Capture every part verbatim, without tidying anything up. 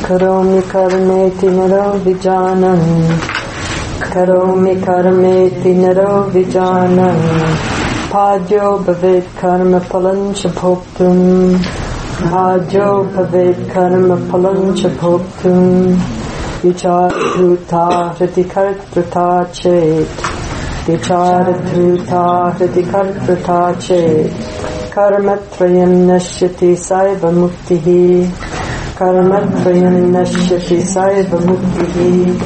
Karomi karmeti naro vijanan. Karomi karmeti naro vijanan. Pajo bhavet karma palancha bhoktum. Pajo bhavet karma palancha bhoktum. Vichara dhruta hriti kartrata chet. Vichara dhruta hriti kartrata chet. Karmatrayam nashyati saiva muktihi. Karmatrayam nashyati saiva muktihi.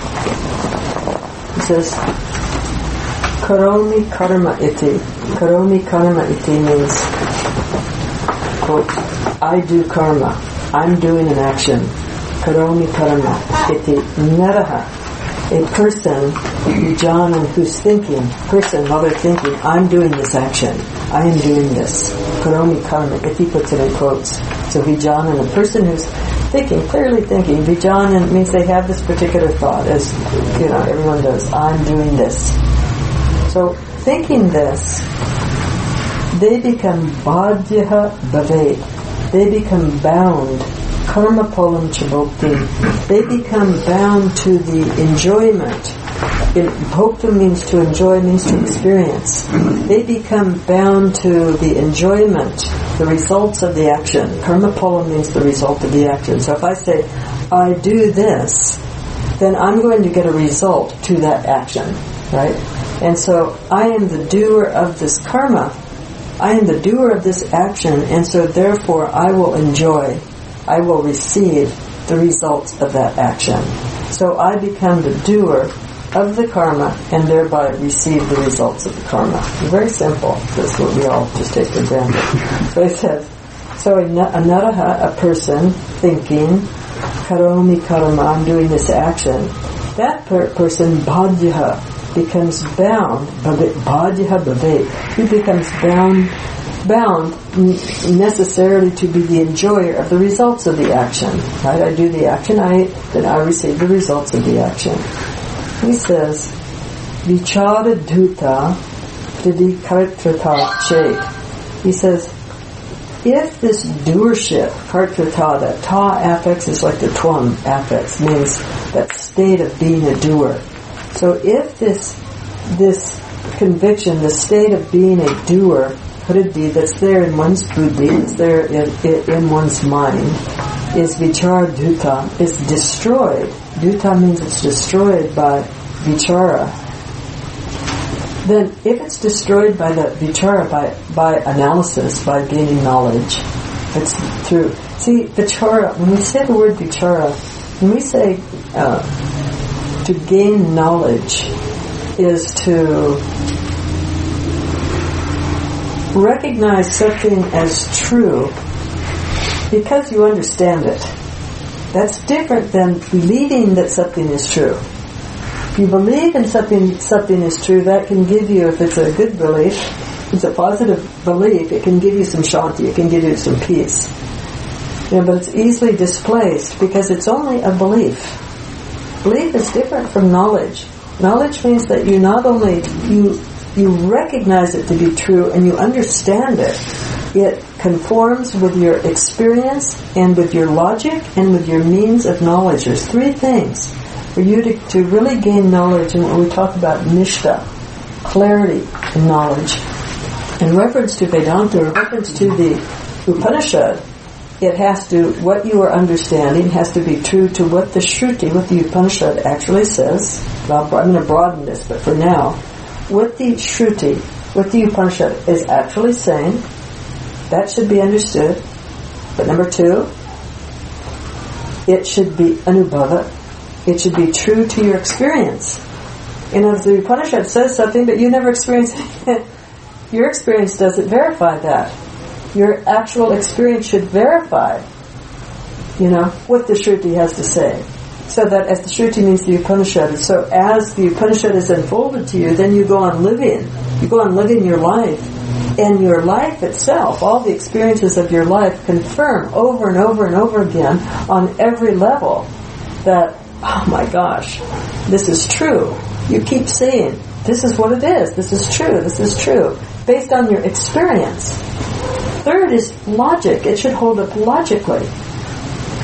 It says, Karomi karma iti. Karomi karma iti means, quote, I do karma. I'm doing an action. Karomi karma iti naraha. A person, vijanan, who's thinking, person, while they're thinking, I'm doing this action. I am doing this. Karomi karma, if he puts it in quotes. So vijanan, a person who's thinking, clearly thinking. Vijanan means they have this particular thought, as you know, everyone does. I'm doing this. So thinking this, they become badhyaha bhavet. They become bound. Karma polam chabokti. They become bound to the enjoyment. Bhokta means to enjoy, means to experience. They become bound to the enjoyment, the results of the action. Karma polam means the result of the action. So if I say, I do this, then I'm going to get a result to that action, right? And so I am the doer of this karma. I am the doer of this action, and so therefore I will enjoy, I will receive the results of that action. So I become the doer of the karma and thereby receive the results of the karma. Very simple. That's what we all just take for granted. So it says, so a naraha, a person thinking, karomi karma, I'm doing this action, that per- person, badhyaha, becomes bound, badhyaha bhavet, he becomes bound bound necessarily to be the enjoyer of the results of the action. Right? I do the action, I then I receive the results of the action. He says, Vichara dhuta didi kartrata chet. He says, if this doership, kartrata, that ta affix is like the twam affix, means that state of being a doer. So if this this conviction, the state of being a doer, could it be that's there in one's buddhi, it's there in, in, in one's mind, is vichara dhuta, is destroyed. Dhuta means it's destroyed by vichara. Then if it's destroyed by the vichara, by, by analysis, by gaining knowledge, it's through, see, vichara, when we say the word vichara, when we say uh, to gain knowledge is to recognize something as true because you understand it. That's different than believing that something is true. If you believe in something something is true, that can give you, if it's a good belief, it's a positive belief, it can give you some shanti, it can give you some peace. You know, but it's easily displaced because it's only a belief. Belief is different from knowledge. Knowledge means that you not only you you recognize it to be true and you understand it. It conforms with your experience and with your logic and with your means of knowledge. There's three things for you to, to really gain knowledge, and when we talk about nishta, clarity in knowledge. In reference to Vedanta, in reference to the Upanishad, it has to, what you are understanding has to be true to what the Shruti, what the Upanishad actually says. Well, I'm going to broaden this, but for now, what the Shruti, what the Upanishad is actually saying, that should be understood. But number two, it should be anubhava. It should be true to your experience. You know, the Upanishad says something, but you never experienced it. Your experience doesn't verify that. Your actual experience should verify, you know, what the Shruti has to say. So that as the Shruti means the Upanishad, so as the Upanishad is unfolded to you, then you go on living. You go on living your life. And your life itself, all the experiences of your life confirm over and over and over again on every level that, oh my gosh, this is true. You keep saying, this is what it is, this is true, this is true, based on your experience. Third is logic. It should hold up logically.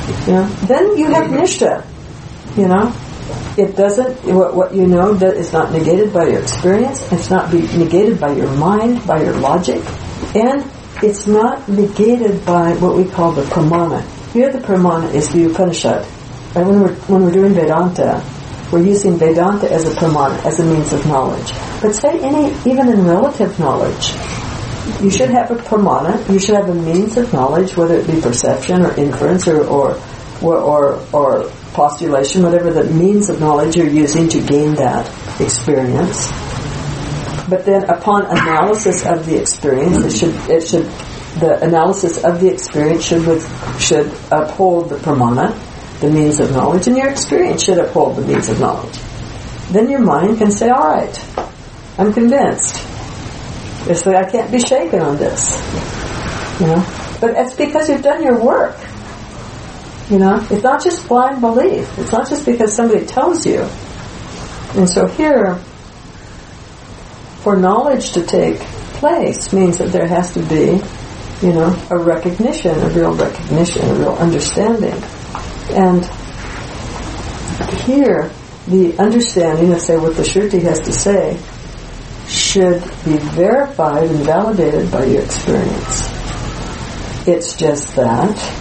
You know, then you have nishta. You know, it doesn't. What, what you know that is not negated by your experience. It's not be negated by your mind, by your logic, and it's not negated by what we call the pramana. Here, the pramana is the Upanishad. Right? When we're when we're doing Vedanta, we're using Vedanta as a pramana, as a means of knowledge. But say any, even in relative knowledge, you should have a pramana. You should have a means of knowledge, whether it be perception or inference or or or, or, or postulation, whatever the means of knowledge you're using to gain that experience. But then, upon analysis of the experience, it should it should the analysis of the experience should with, should uphold the pramana, the means of knowledge, and your experience should uphold the means of knowledge. Then your mind can say, "All right, I'm convinced. It's like I can't be shaken on this." You know, but it's because you've done your work. You know, it's not just blind belief. It's not just because somebody tells you. And so here, for knowledge to take place means that there has to be, you know, a recognition, a real recognition, a real understanding. And here, the understanding of, say, what the Shruti has to say should be verified and validated by your experience. It's just that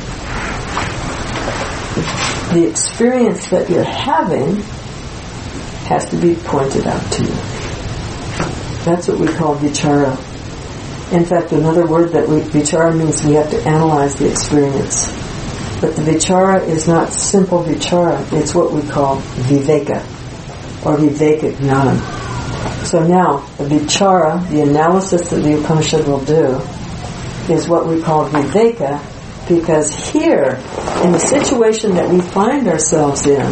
the experience that you're having has to be pointed out to you. That's what we call vichara. In fact, another word that we, vichara means we have to analyze the experience. But the vichara is not simple vichara. It's what we call viveka, or viveka jnana. So now, the vichara, the analysis that the Upanishad will do, is what we call viveka, because here, in the situation that we find ourselves in,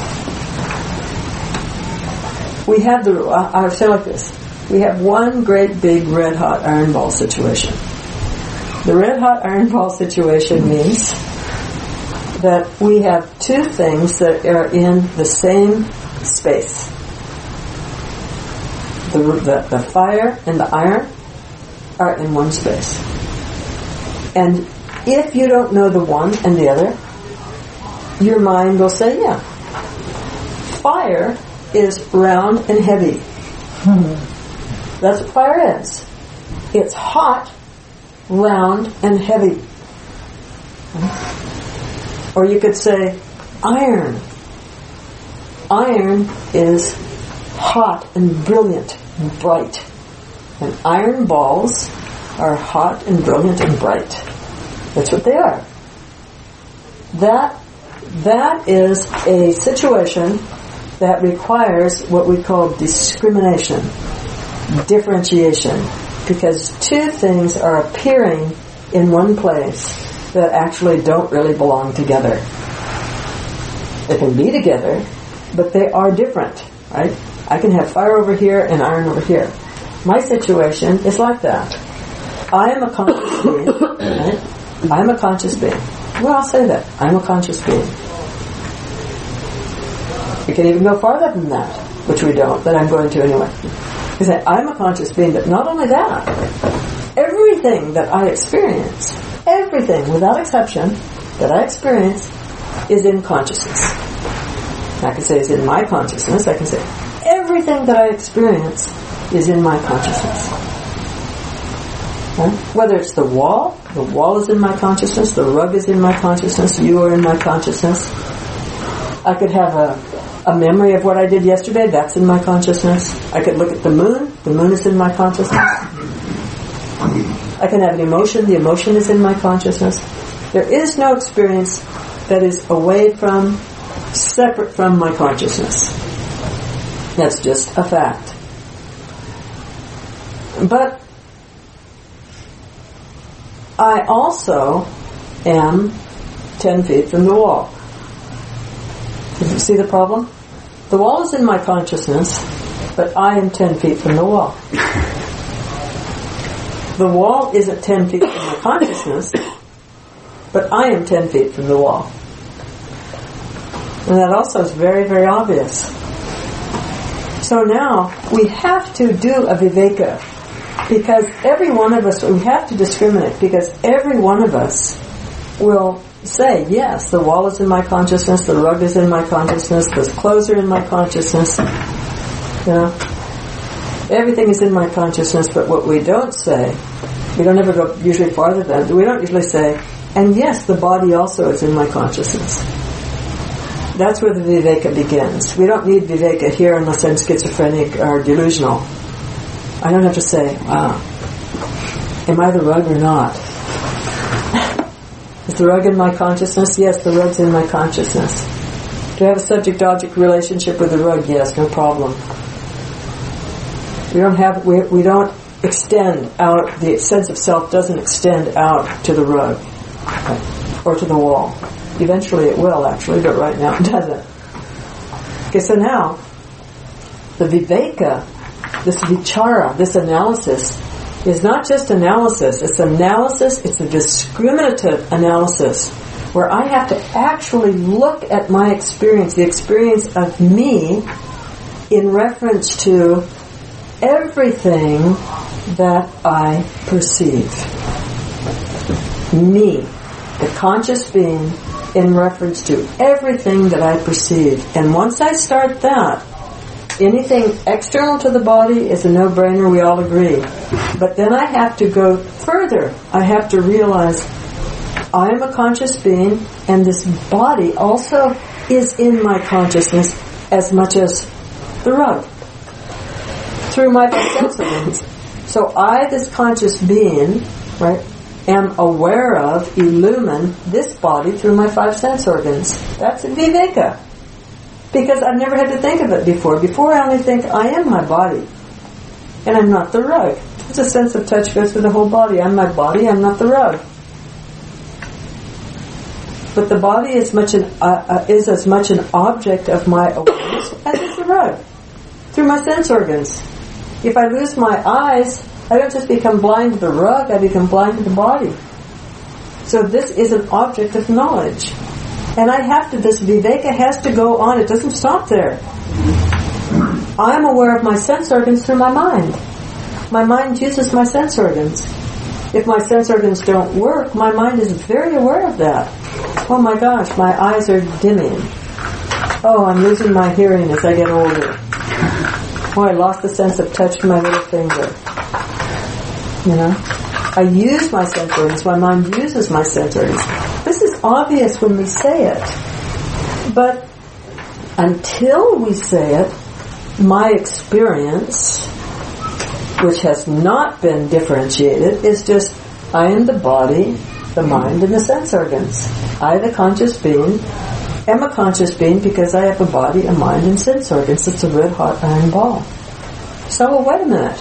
we have the, I'll say like this, we have one great big red hot iron ball situation. The red hot iron ball situation means that we have two things that are in the same space. The, the, the fire and the iron are in one space. And if you don't know the one and the other, your mind will say, yeah, fire is round and heavy. Mm-hmm. That's what fire is. It's hot, round, and heavy. Or you could say, iron. Iron is hot and brilliant and bright. And iron balls are hot and brilliant and bright. That's what they are. That that is a situation that requires what we call discrimination, differentiation, because two things are appearing in one place that actually don't really belong together. They can be together, but they are different, right? I can have fire over here and iron over here. My situation is like that. I am a conscious being, right? I am a conscious being. Well, I'll say that. I'm a conscious being. We can even go farther than that, which we don't, but I'm going to anyway. You say, I'm a conscious being, but not only that, everything that I experience, everything, without exception, that I experience is in consciousness. I can say it's in my consciousness. I can say everything that I experience is in my consciousness. Right? Whether it's the wall, the wall is in my consciousness, the rug is in my consciousness, you are in my consciousness. I could have a, a memory of what I did yesterday, that's in my consciousness. I could look at the moon, the moon is in my consciousness. I can have an emotion, the emotion is in my consciousness. There is no experience that is away from, separate from my consciousness. That's just a fact. But I also am ten feet from the wall. Did you see the problem? The wall is in my consciousness, but I am ten feet from the wall. The wall isn't ten feet from my consciousness, but I am ten feet from the wall. And that also is very, very obvious. So now, we have to do a viveka, because every one of us, we have to discriminate, because every one of us will say, yes, the wall is in my consciousness, the rug is in my consciousness, the clothes are in my consciousness. You know, everything is in my consciousness, but what we don't say, we don't ever go usually farther than that. We don't usually say, and yes, the body also is in my consciousness. That's where the viveka begins. We don't need viveka here unless I'm schizophrenic or delusional. I don't have to say, wow, am I the rug or not? Is the rug in my consciousness? Yes, the rug's in my consciousness. Do I have a subject-object relationship with the rug? Yes, no problem. We don't have, we, we don't extend out, the sense of self doesn't extend out to the rug or to the wall. Eventually it will, actually, but right now it doesn't. Okay, so now, the viveka, this vichara, this analysis, is not just analysis, it's analysis, it's a discriminative analysis, where I have to actually look at my experience, the experience of me, in reference to everything that I perceive. Me, the conscious being, in reference to everything that I perceive. And once I start that, anything external to the body is a no-brainer, we all agree. But then I have to go further. I have to realize I am a conscious being, and this body also is in my consciousness as much as the rug, through my sense organs. So I, this conscious being, right, am aware of, illumine this body through my five sense organs. That's viveka. Because I've never had to think of it before. Before I only think I am my body. And I'm not the rug. It's a sense of touch goes through the whole body. I'm my body, I'm not the rug. But the body is much an, uh, uh, is as much an object of my awareness as is the rug. Through my sense organs. If I lose my eyes, I don't just become blind to the rug, I become blind to the body. So this is an object of knowledge. And I have to, this viveka has to go on. It doesn't stop there. I'm aware of my sense organs through my mind. My mind uses my sense organs. If my sense organs don't work, my mind is very aware of that. Oh my gosh, my eyes are dimming. Oh, I'm losing my hearing as I get older. Oh, I lost the sense of touch to my little finger. You know? I use my sense organs. My mind uses my sense organs. This is obvious when we say it. But until we say it, my experience, which has not been differentiated, is just I am the body, the mind, and the sense organs. I, the conscious being, am a conscious being because I have a body, a mind, and sense organs. It's a red-hot iron ball. So, well, wait a minute.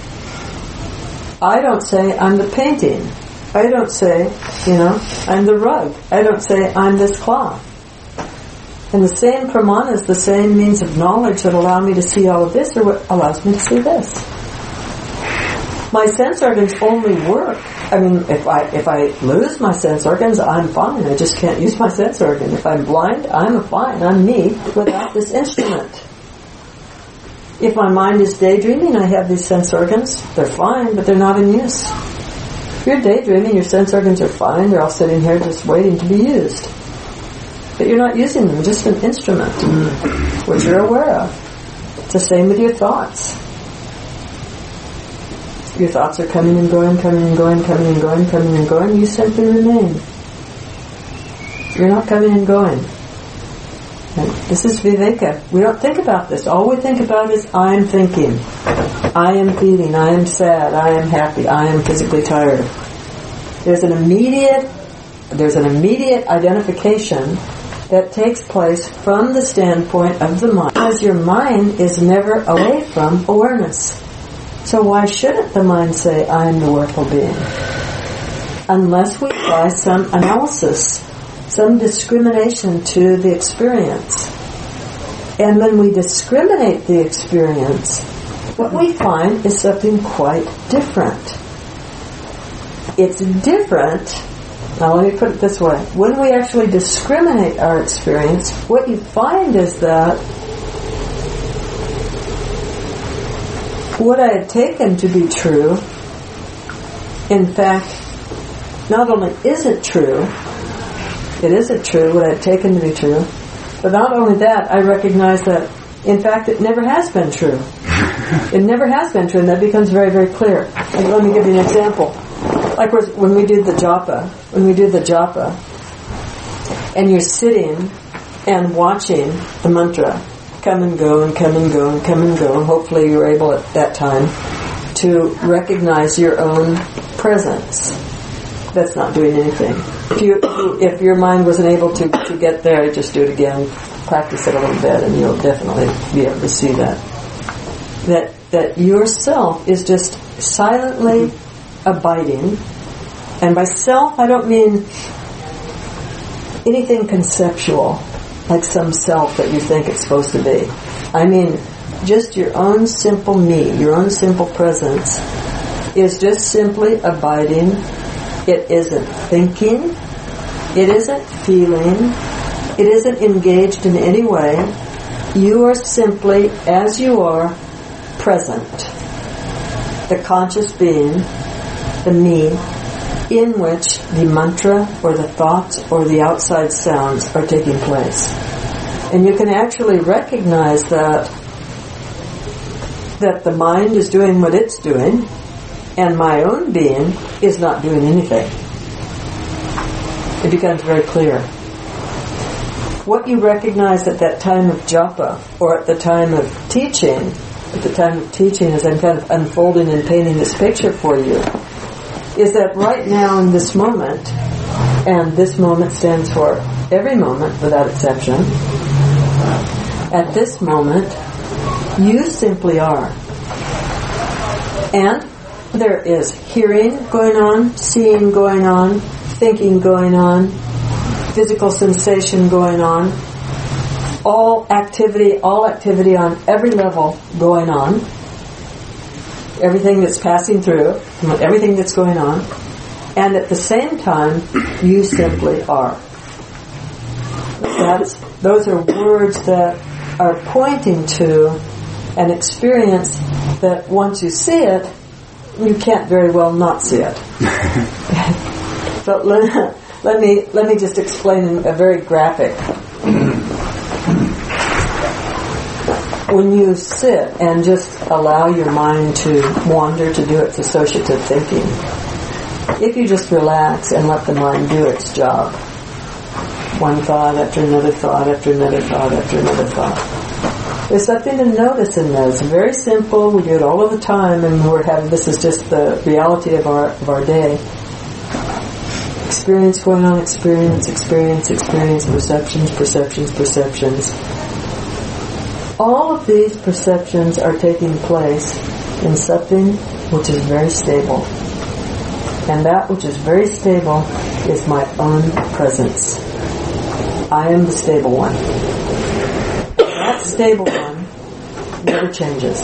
I don't say I'm the painting. I don't say, you know, I'm the rug. I don't say I'm this cloth. And the same pramanas, the same means of knowledge that allow me to see all of this are what allows me to see this. My sense organs only work. I mean, if I if I lose my sense organs, I'm fine. I just can't use my sense organ. If I'm blind, I'm fine. I'm me without this instrument. If my mind is daydreaming, I have these sense organs. They're fine, but they're not in use. If you're daydreaming, your sense organs are fine. They're all sitting here just waiting to be used. But you're not using them, just an instrument, which you're aware of. It's the same with your thoughts. Your thoughts are coming and going, coming and going, coming and going, coming and going. You simply remain. You're not coming and going. And this is viveka. We don't think about this. All we think about is I am thinking. I am feeling. I am sad. I am happy. I am physically tired. There's an immediate, there's an immediate identification that takes place from the standpoint of the mind, because your mind is never away from awareness. So why shouldn't the mind say, I am the willful being? Unless we apply some analysis, some discrimination to the experience. And when we discriminate the experience, what we find is something quite different. It's different. Now let me put it this way. When we actually discriminate our experience, what you find is that what I had taken to be true, in fact, not only is it true, it isn't true, what I've taken to be true. But not only that, I recognize that, in fact, it never has been true. It never has been true, and that becomes very, very clear. Like, let me give you an example. Like when we did the japa, when we did the japa, and you're sitting and watching the mantra come and go and come and go and come and go, and hopefully you were able at that time to recognize your own presence. That's not doing anything. If you, if your mind wasn't able to, to get there, just do it again. Practice it a little bit, and you'll definitely be able to see that. That that yourself is just silently abiding. And by self, I don't mean anything conceptual, like some self that you think it's supposed to be. I mean, just your own simple me, your own simple presence is just simply abiding. It isn't thinking. It isn't feeling. It isn't engaged in any way. You are simply, as you are, present. The conscious being, the me, in which the mantra or the thoughts or the outside sounds are taking place. And you can actually recognize that that the mind is doing what it's doing, and my own being is not doing anything. It becomes very clear. What you recognize at that time of japa, or at the time of teaching, at the time of teaching as I'm kind of unfolding and painting this picture for you, is that right now in this moment, and this moment stands for every moment without exception, at this moment, you simply are. And there is hearing going on, seeing going on, thinking going on, physical sensation going on, all activity, all activity on every level going on, everything that's passing through, everything that's going on, and at the same time, you simply are. That's, those are words that are pointing to an experience that once you see it, you can't very well not see it. But let, let me let me just explain a very graphic. When you sit and just allow your mind to wander, to do its associative thinking, if you just relax and let the mind do its job, one thought after another thought after another thought after another thought, there's something to notice in this. Very simple. We do it all of the time, and we're having this is just the reality of our of our day. Experience going on, experience, experience, experience, perceptions, perceptions, perceptions. All of these perceptions are taking place in something which is very stable. And that which is very stable is my own presence. I am the stable one. That stable one never changes.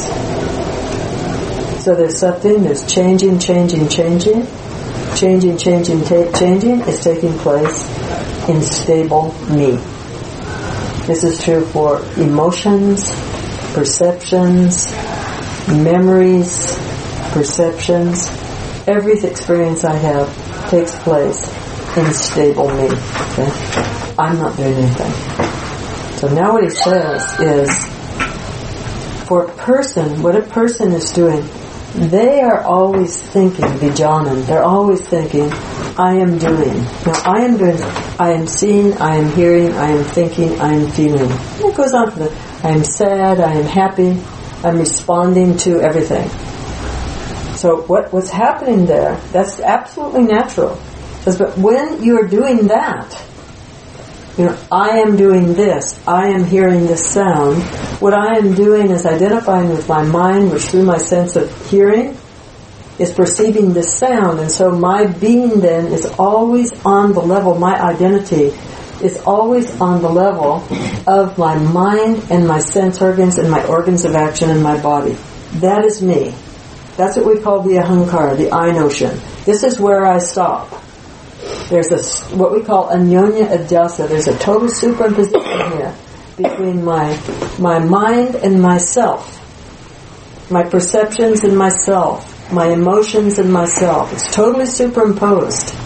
So there's something, there's changing, changing, changing. Changing, changing, ta- changing is taking place in stable me. This is true for emotions, perceptions, memories, perceptions. Every experience I have takes place in stable me. Okay? I'm not doing anything. So now what he says is, for a person, what a person is doing, they are always thinking, Vijanan, they're always thinking, I am doing. Now, I am doing, I am seeing, I am hearing, I am thinking, I am feeling. And it goes on for the, I am sad, I am happy, I'm responding to everything. So what, what's happening there, that's absolutely natural. But when you're doing that, you know, I am doing this, I am hearing this sound, what I am doing is identifying with my mind, which through my sense of hearing is perceiving this sound, and so my being then is always on the level, my identity is always on the level of my mind and my sense organs and my organs of action in my body. That is me. That's what we call the ahankara, the I notion. This is where I stop. There's a, what we call anyonya adhyasa. There's a total superimposition here between my my mind and myself, my perceptions and myself, my emotions and myself. It's totally superimposed.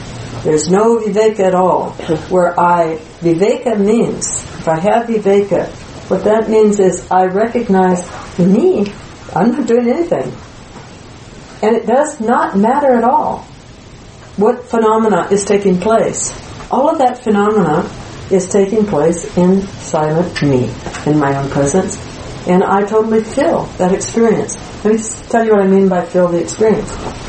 There's no viveka at all. Where I, viveka means, if I have viveka, what that means is I recognize me, I'm not doing anything. And it does not matter at all what phenomena is taking place. All of that phenomena is taking place in silent me, in my own presence. And I totally feel that experience. Let me just tell you what I mean by feel the experience.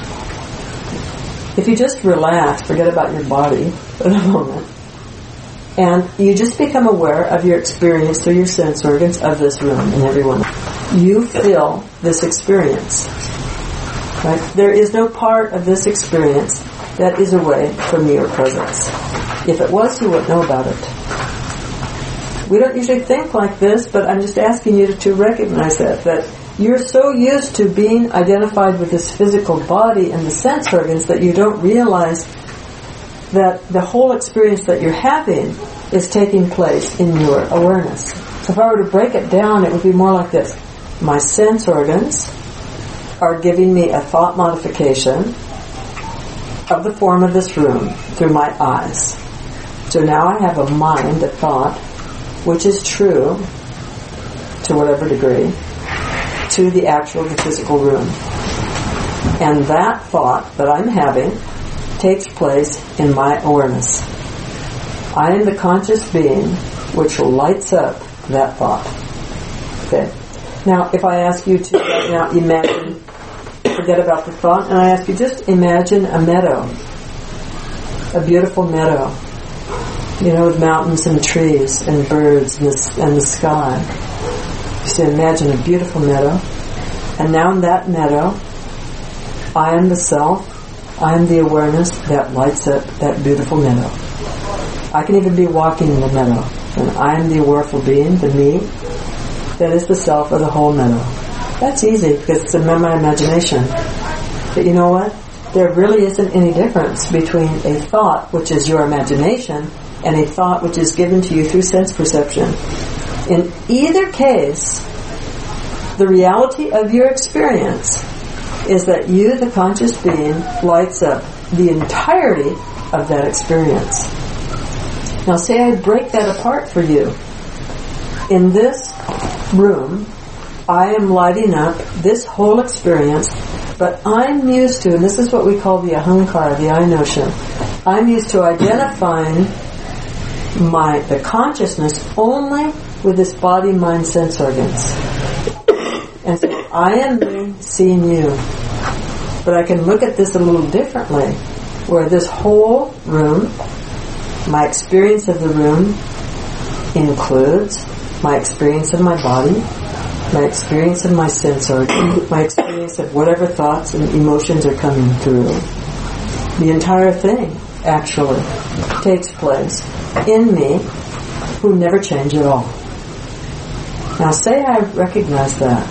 If you just relax, forget about your body for a moment, and you just become aware of your experience through your sense organs of this room and everyone, you feel this experience. Right? There is no part of this experience that is away from your presence. If it was, you wouldn't know about it. We don't usually think like this, but I'm just asking you to, to recognize that, that you're so used to being identified with this physical body and the sense organs that you don't realize that the whole experience that you're having is taking place in your awareness. So if I were to break it down, it would be more like this. My sense organs are giving me a thought modification of the form of this room through my eyes. So now I have a mind, a thought, which is true to whatever degree to the actual, the physical room. And that thought that I'm having takes place in my awareness. I am the conscious being which lights up that thought. Okay. Now, if I ask you to right now imagine, forget about the thought, and I ask you just imagine a meadow, a beautiful meadow, you know, with mountains and trees and birds and the, and the sky. So imagine a beautiful meadow, and now in that meadow, I am the self, I am the awareness that lights up that beautiful meadow. I can even be walking in the meadow, and I am the awareful being, the me, that is the self of the whole meadow. That's easy because it's in my imagination. But you know what? There really isn't any difference between a thought, which is your imagination, and a thought which is given to you through sense perception. In either case, the reality of your experience is that you, the conscious being, lights up the entirety of that experience. Now say I break that apart for you. In this room, I am lighting up this whole experience, but I'm used to, and this is what we call the ahankara, the I notion, I'm used to identifying my the consciousness only with this body, mind, sense organs. And so I am me seeing you. But I can look at this a little differently, where this whole room, my experience of the room includes my experience of my body, my experience of my sense organs, my experience of whatever thoughts and emotions are coming through. The entire thing actually takes place in me, who never change at all. Now say I recognize that.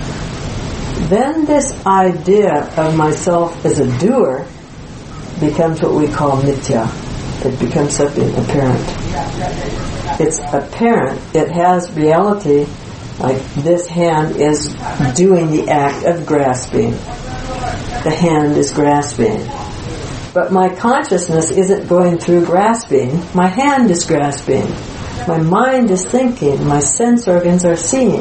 Then this idea of myself as a doer becomes what we call mithya. It becomes something apparent. It's apparent. It has reality, like this hand is doing the act of grasping. The hand is grasping. But my consciousness isn't going through grasping. My hand is grasping. My mind is thinking. My sense organs are seeing.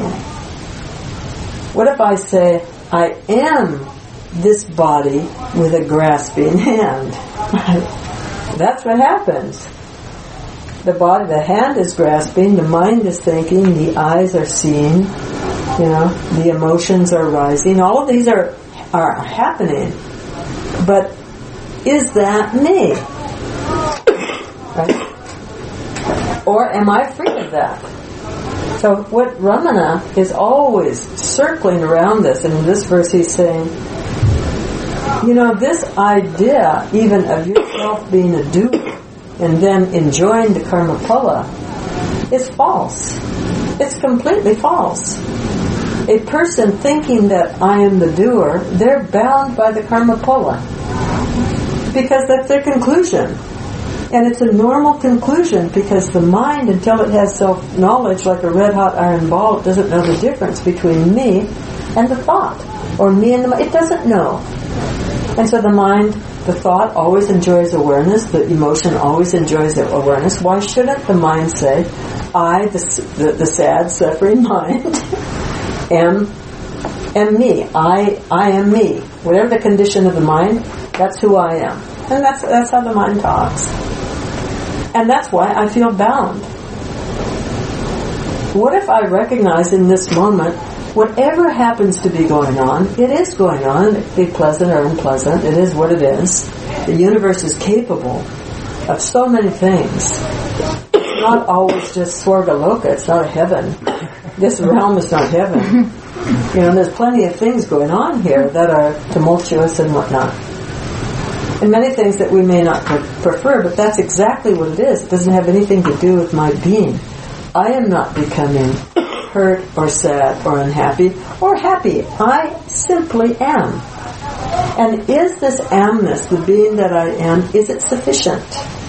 What if I say, I am this body with a grasping hand? That's what happens. The body, the hand is grasping, the mind is thinking, the eyes are seeing, you know, the emotions are rising. All of these are are happening. But is that me? Right? Or am I free of that? So what Ramana is always circling around this, and in this verse he's saying, you know, this idea even of yourself being a doer and then enjoying the karma phala is false. It's completely false. A person thinking that I am the doer, they're bound by the karma phala, because that's their conclusion. And it's a normal conclusion, because the mind, until it has self-knowledge like a red-hot iron ball, it doesn't know the difference between me and the thought, or me and the mind. It doesn't know. And so the mind the thought always enjoys awareness, the emotion always enjoys awareness. Why shouldn't the mind say, I, the, the, the sad, suffering mind, am, am me. I, I am me. Whatever the condition of the mind, that's who I am. And that's, that's how the mind talks. And that's why I feel bound. What if I recognize in this moment, whatever happens to be going on, it is going on. It can be pleasant or unpleasant. It is what it is. The universe is capable of so many things. It's not always just Swarga Loka. It's not a heaven. This realm is not heaven. You know, there's plenty of things going on here that are tumultuous and whatnot. And many things that we may not prefer, but that's exactly what it is. It doesn't have anything to do with my being. I am not becoming hurt or sad or unhappy or happy. I simply am. And is this amness, the being that I am, is it sufficient?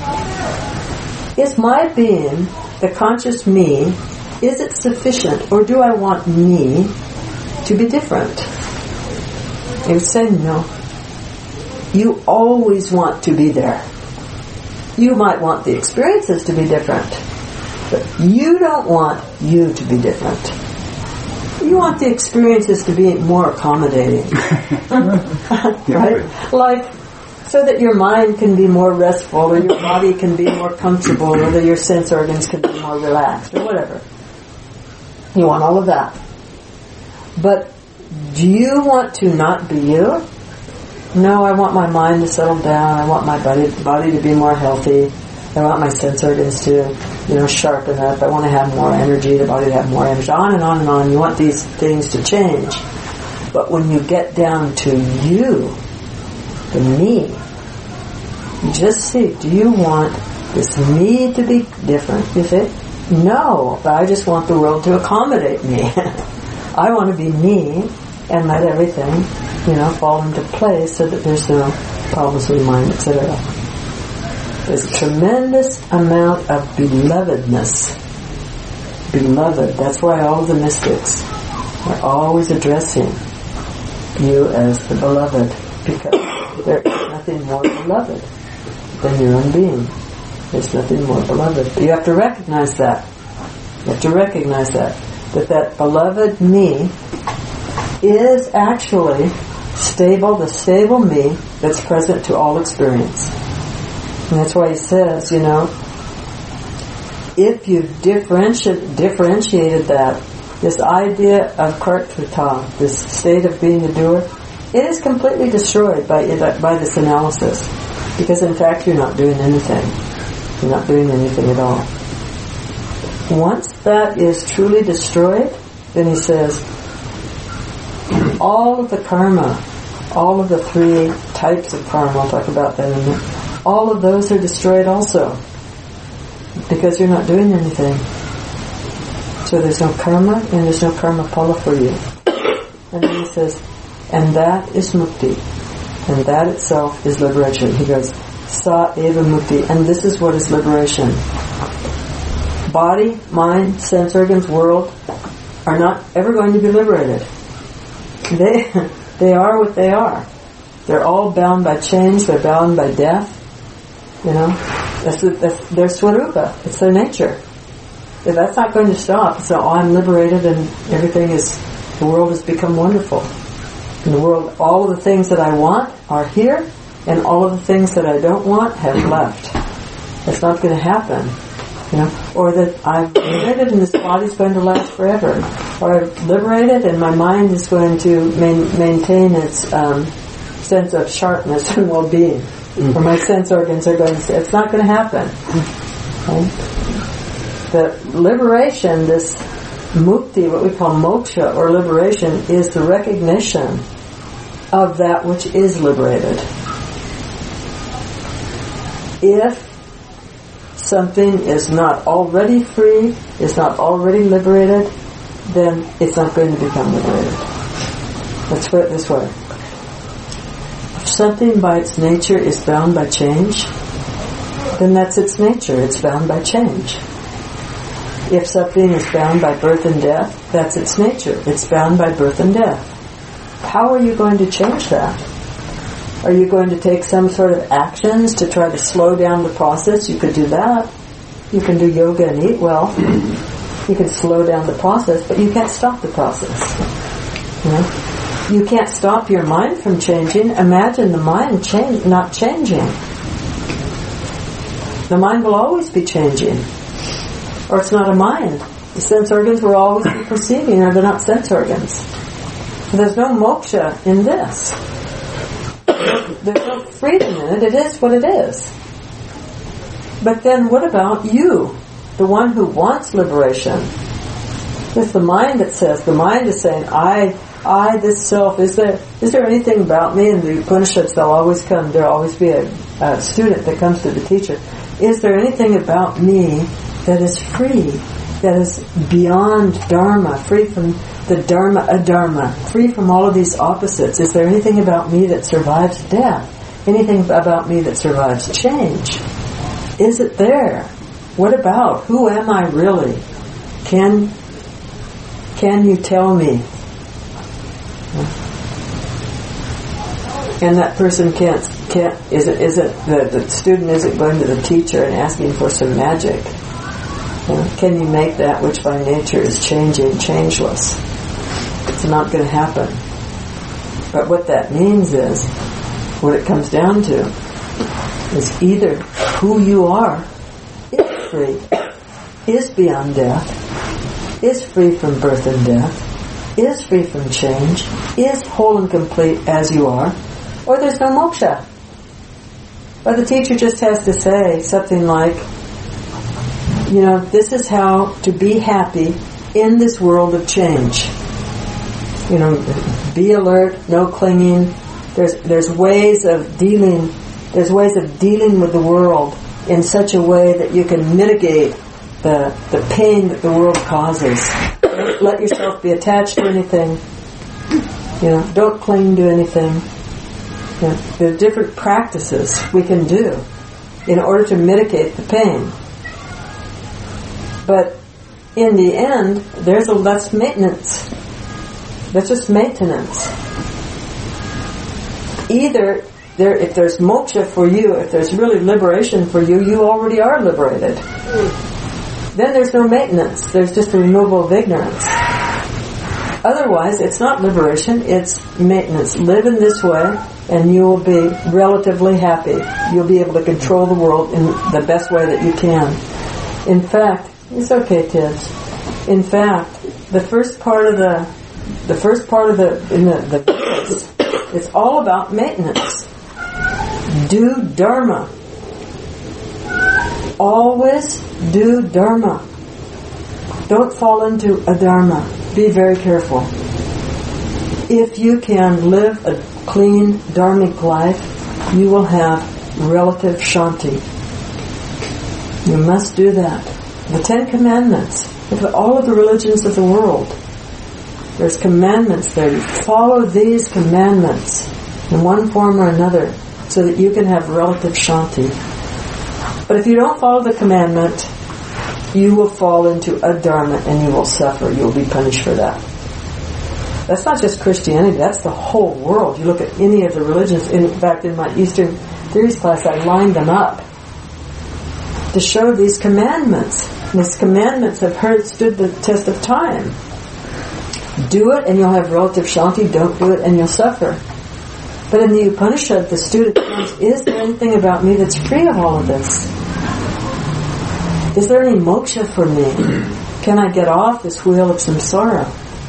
Is my being, the conscious me, is it sufficient, or do I want me to be different? I would say no. You always want to be there. You might want the experiences to be different, but you don't want you to be different. You want the experiences to be more accommodating. Right? Like, so that your mind can be more restful, or your body can be more comfortable, or that your sense organs can be more relaxed, or whatever. You want all of that. But do you want to not be you? No, I want my mind to settle down. I want my body body to be more healthy. I want my sense organs to, you know, sharpen up. I want to have more energy, the body to have more energy. On and on and on. You want these things to change. But when you get down to you, the me, you just see, do you want this me to be different? You say, no, but I just want the world to accommodate me. I want to be me and let everything, you know, fall into place so that there's no problems with mind, et cetera. There's a tremendous amount of belovedness. Beloved. That's why all the mystics are always addressing you as the beloved, because there is nothing more beloved than your own being. There's nothing more beloved. You have to recognize that. You have to recognize that. That that beloved me is actually stable, the stable me that's present to all experience. And that's why he says, you know, if you've differenti- differentiated that, this idea of kartrita, this state of being the doer, it is completely destroyed by by this analysis. Because in fact you're not doing anything. You're not doing anything at all. Once that is truly destroyed, then he says, all of the karma, all of the three types of karma, I'll talk about that in a minute, all of those are destroyed also. Because you're not doing anything. So there's no karma and there's no karma pala for you. And then he says, and that is mukti. And that itself is liberation. He goes, sa eva mukti. And this is what is liberation. Body, mind, sense organs, world are not ever going to be liberated. They they are what they are. They're all bound by change. They're bound by death. You know, that's, that's their swarupa. It's their nature. If that's not going to stop. So oh, I'm liberated, and everything is, the world has become wonderful. In the world, all of the things that I want are here, and all of the things that I don't want have left. That's not going to happen. You know, or that I'm liberated and this body's going to last forever, or I'm liberated and my mind is going to main, maintain its um, sense of sharpness and well-being, mm-hmm. or my sense organs are going to. It's not going to happen. Okay? The liberation, this mukti, what we call moksha or liberation, is the recognition of that which is liberated. If something is not already free, is not already liberated, then it's not going to become liberated. Let's put it this way. If something by its nature is bound by change, then that's its nature. It's bound by change. If something is bound by birth and death, that's its nature. It's bound by birth and death. How are you going to change that? Are you going to take some sort of actions to try to slow down the process? You could do that. You can do yoga and eat well. You can slow down the process, but you can't stop the process. You know? You can't stop your mind from changing. Imagine the mind change, not changing. The mind will always be changing. Or it's not a mind. The sense organs will always be perceiving, or they're not sense organs. So there's no moksha in this. There's no freedom in it. It is what it is. But then what about you, the one who wants liberation? It's the mind that says, the mind is saying, I, I, this self, is there, is there anything about me? In the Upanishads, there'll always come, there'll always be a, a student that comes to the teacher. Is there anything about me that is free, that is beyond dharma, free from the dharma, adharma, free from all of these opposites? Is there anything about me that survives death? Anything about me that survives change? Is it there? What about? Who am I really? Can can you tell me? And that person can't can't is it is it the, the student isn't going to the teacher and asking for some magic. You know, can you make that which by nature is changing changeless? It's not going to happen. But what that means is, what it comes down to is either who you are is free, is beyond death, is free from birth and death, is free from change, is whole and complete as you are, or there's no moksha. Or the teacher just has to say something like, you know, this is how to be happy in this world of change. You know, be alert, no clinging. There's there's ways of dealing there's ways of dealing with the world in such a way that you can mitigate the the pain that the world causes. Don't let yourself be attached to anything. You know, don't cling to anything. You know, there are different practices we can do in order to mitigate the pain. But in the end, there's a that's maintenance. That's just maintenance. Either there, if there's moksha for you, if there's really liberation for you, you already are liberated. Then there's no maintenance. There's just a removal of ignorance. Otherwise, it's not liberation, it's maintenance. Live in this way, and you will be relatively happy. You'll be able to control the world in the best way that you can. In fact, it's okay, Tibbs. In fact, the first part of the the first part of the in the, the Vedas, it's all about maintenance. Do dharma. Always do dharma. Don't fall into adharma. Be very careful. If you can live a clean dharmic life, you will have relative shanti. You must do that. The Ten Commandments, of all of the religions of the world, there's commandments there. You follow these commandments in one form or another so that you can have relative shanti. But if you don't follow the commandment, you will fall into adharma and you will suffer. You will be punished for that. That's not just Christianity, that's the whole world. You look at any of the religions. In fact, in my Eastern Theories class, I lined them up to show these commandments. And these commandments have heard, stood the test of time. Do it and you'll have relative shanti. Don't do it and you'll suffer. But in the Upanishad, the student comes, is there anything about me that's free of all of this? Is there any moksha for me? Can I get off this wheel of samsara?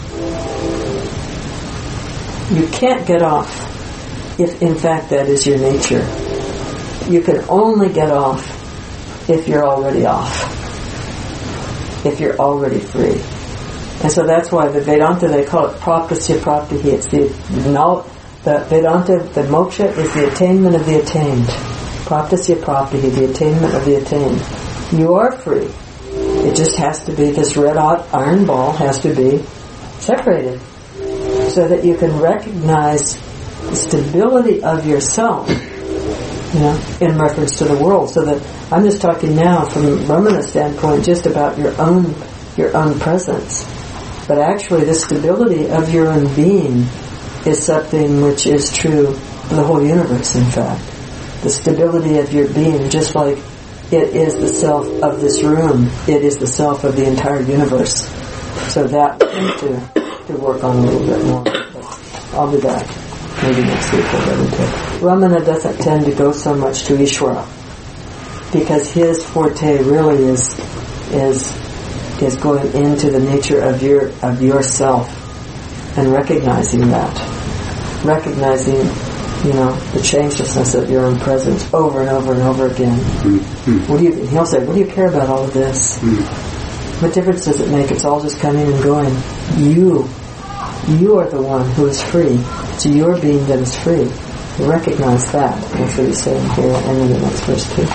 You can't get off if in fact that is your nature. You can only get off if you're already off. If you're already free. And so that's why the Vedanta, they call it praptasya praptihi. It's the, the Vedanta, the moksha is the attainment of the attained. Praptasya praptihi, the attainment of the attained. You are free. It just has to be, this red hot iron ball has to be separated so that you can recognize the stability of yourself, you know, in reference to the world. So that I'm just talking now from a Brahmana standpoint just about your own your own presence. But actually the stability of your own being is something which is true the whole universe, in fact. The stability of your being, just like it is the self of this room, it is the self of the entire universe. So that we need to, to work on a little bit more. But I'll be back. Maybe next week we'll get into it. Ramana doesn't tend to go so much to Ishvara, because his forte really is is is going into the nature of your of yourself and recognizing that, recognizing, you know, the changelessness of your own presence over and over and over again. Mm-hmm. What do you? He'll say, "What do you care about all of this? Mm-hmm. What difference does it make? It's all just coming and going. You, you are the one who is free. It's your being that is free. Recognize that." That's what he's saying here, and in the next verse too.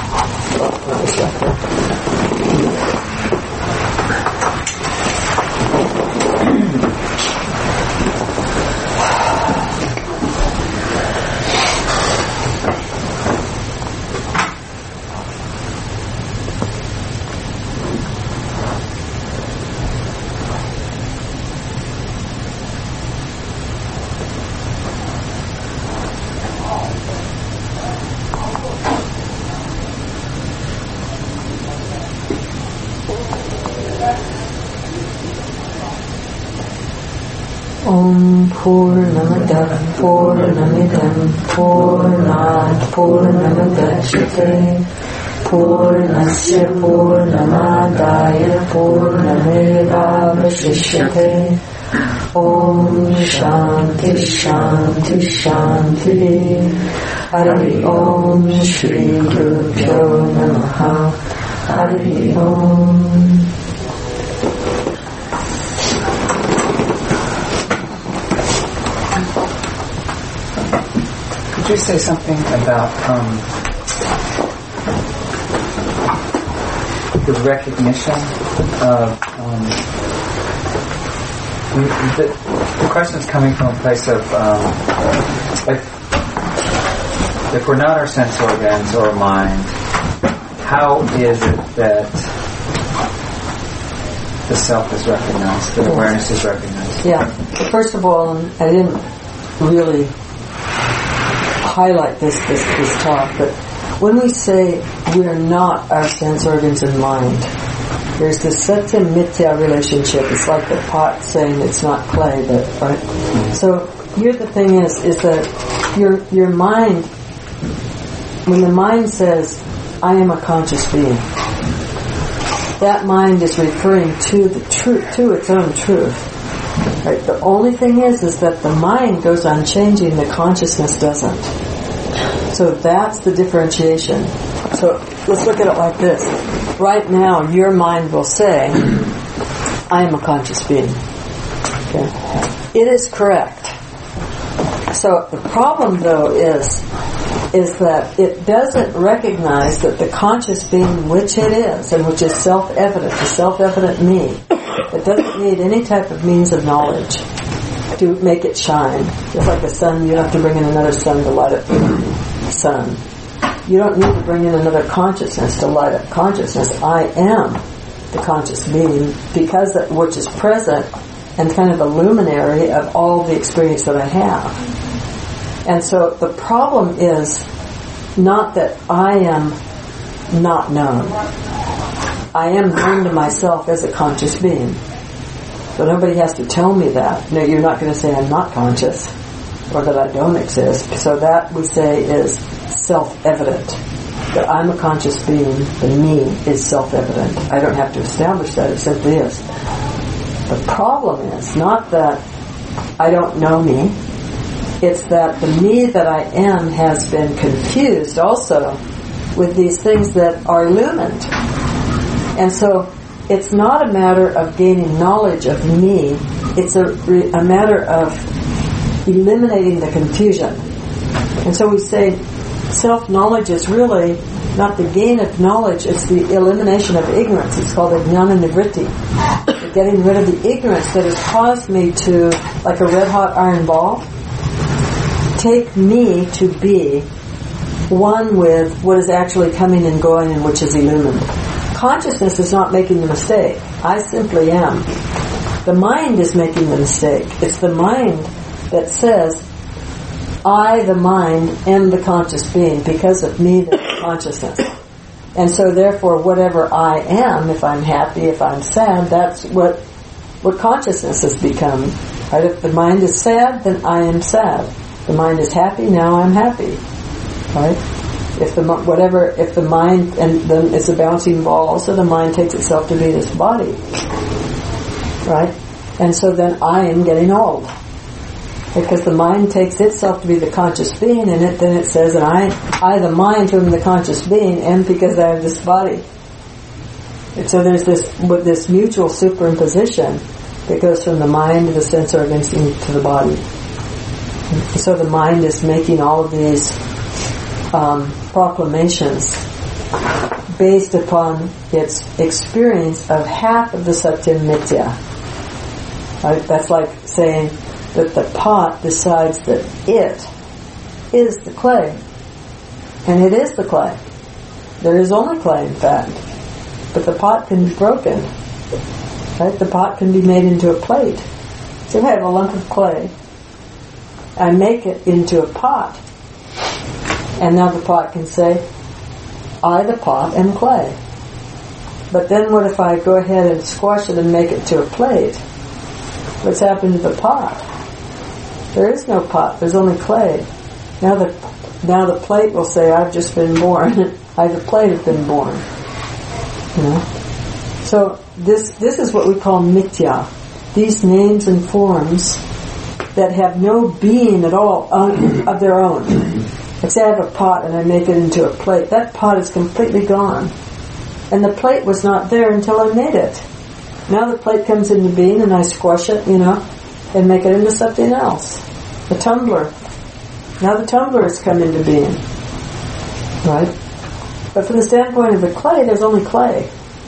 Oh, Om Purnamada Purnamidam Purnat Purnamudachyate Purnasya Purnamadaya Purnamevavashishyate. Om Shanti Shanti Shanti. Hari Om Shri Gurubhyo Namaha. Hari Om. Could you say something about um, the recognition of um, the, the question is coming from a place of um, if, if we're not our sense organs or mind, how is it that the self is recognized, the awareness is recognized? Yeah. First of all, I didn't really highlight this, this this talk, but when we say we are not our sense organs and mind, there's this satya mithya relationship. It's like the pot saying it's not clay, but right. Mm-hmm. So here the thing is, is that your your mind, when the mind says, "I am a conscious being," that mind is referring to the truth, to its own truth. Right. The only thing is, is that the mind goes on changing, the consciousness doesn't. So that's the differentiation. So let's look at it like this. Right now, your mind will say, "I am a conscious being." Okay. It is correct. So the problem, though, is is that it doesn't recognize that the conscious being, which it is, and which is self-evident, the self-evident me, it doesn't need any type of means of knowledge to make it shine. Just like the sun, you don't have to bring in another sun to light up the sun. You don't need to bring in another consciousness to light up consciousness. I am the conscious being, because that which is present and kind of the luminary of all the experience that I have. And so the problem is not that I am not known. I am known to myself as a conscious being. So nobody has to tell me that. No, you're not going to say I'm not conscious or that I don't exist. So that, we say, is self-evident. That I'm a conscious being, the me is self-evident. I don't have to establish that, it simply is. The problem is not that I don't know me. It's that the me that I am has been confused also with these things that are illumined. And so it's not a matter of gaining knowledge of me. It's a, a matter of eliminating the confusion. And so we say self-knowledge is really not the gain of knowledge, it's the elimination of ignorance. It's called a jnana nivritti. The getting rid of the ignorance that has caused me to, like a red-hot iron ball, take me to be one with what is actually coming and going and which is illumined. Consciousness is not making the mistake. I simply am. The mind is making the mistake. It's the mind that says, I, the mind, am the conscious being. Because of me, there's consciousness. And so therefore, whatever I am, if I'm happy, if I'm sad, that's what what consciousness has become. Right? If the mind is sad, then I am sad. If the mind is happy, now I'm happy. Right? If the whatever, if the mind, and then it's a bouncing ball, so the mind takes itself to be this body. Right? And so then I am getting old. Because the mind takes itself to be the conscious being, and it, then it says, and I, I, the mind, who am the conscious being, am because I have this body. And so there's this with this mutual superimposition that goes from the mind to the sense organs to the body. And so the mind is making all of these um, proclamations based upon its experience of half of the Satyam Mithya. Right? That's like saying that the pot decides that it is the clay. And it is the clay. There is only clay, in fact. But the pot can be broken. Right? The pot can be made into a plate. So if I have a lump of clay, I make it into a pot. And now the pot can say, I, the pot, am clay. But then what if I go ahead and squash it and make it to a plate? What's happened to the pot? There is no pot. There's only clay. Now the now the plate will say, I've just been born. I, the plate, have been born. You know? So this this is what we call mithya. These names and forms that have no being at all on, of their own. Like say I have a pot and I make it into a plate. That pot is completely gone. And the plate was not there until I made it. Now the plate comes into being and I squash it, you know, and make it into something else. A tumbler. Now the tumbler has come into being. Right? But from the standpoint of the clay, there's only clay.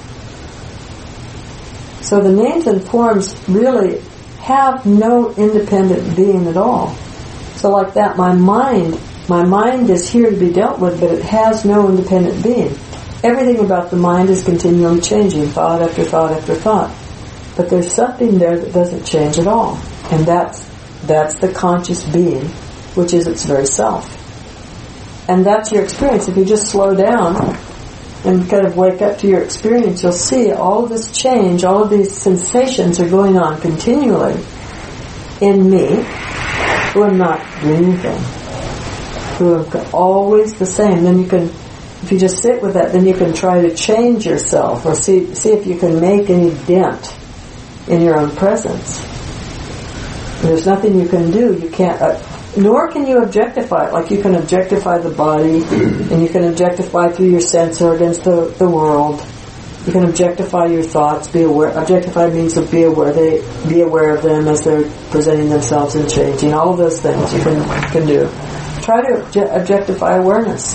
So the names and forms really have no independent being at all. So like that, my mind, my mind is here to be dealt with, but it has no independent being. Everything about the mind is continually changing, thought after thought after thought. But there's something there that doesn't change at all. And that's that's the conscious being, which is its very self. And that's your experience. If you just slow down and kind of wake up to your experience, you'll see all of this change, all of these sensations are going on continually in me, who am not doing anything, who am always the same. Then you can, if you just sit with that, then you can try to change yourself or see see if you can make any dent in your own presence. There's nothing you can do. You can't, uh, nor can you objectify it. Like you can objectify the body, and you can objectify through your sense organs the the world. You can objectify your thoughts. Be aware. Objectify means to be aware. They be aware of them as they're presenting themselves and changing. All of those things you can can do. Try to obje- objectify awareness.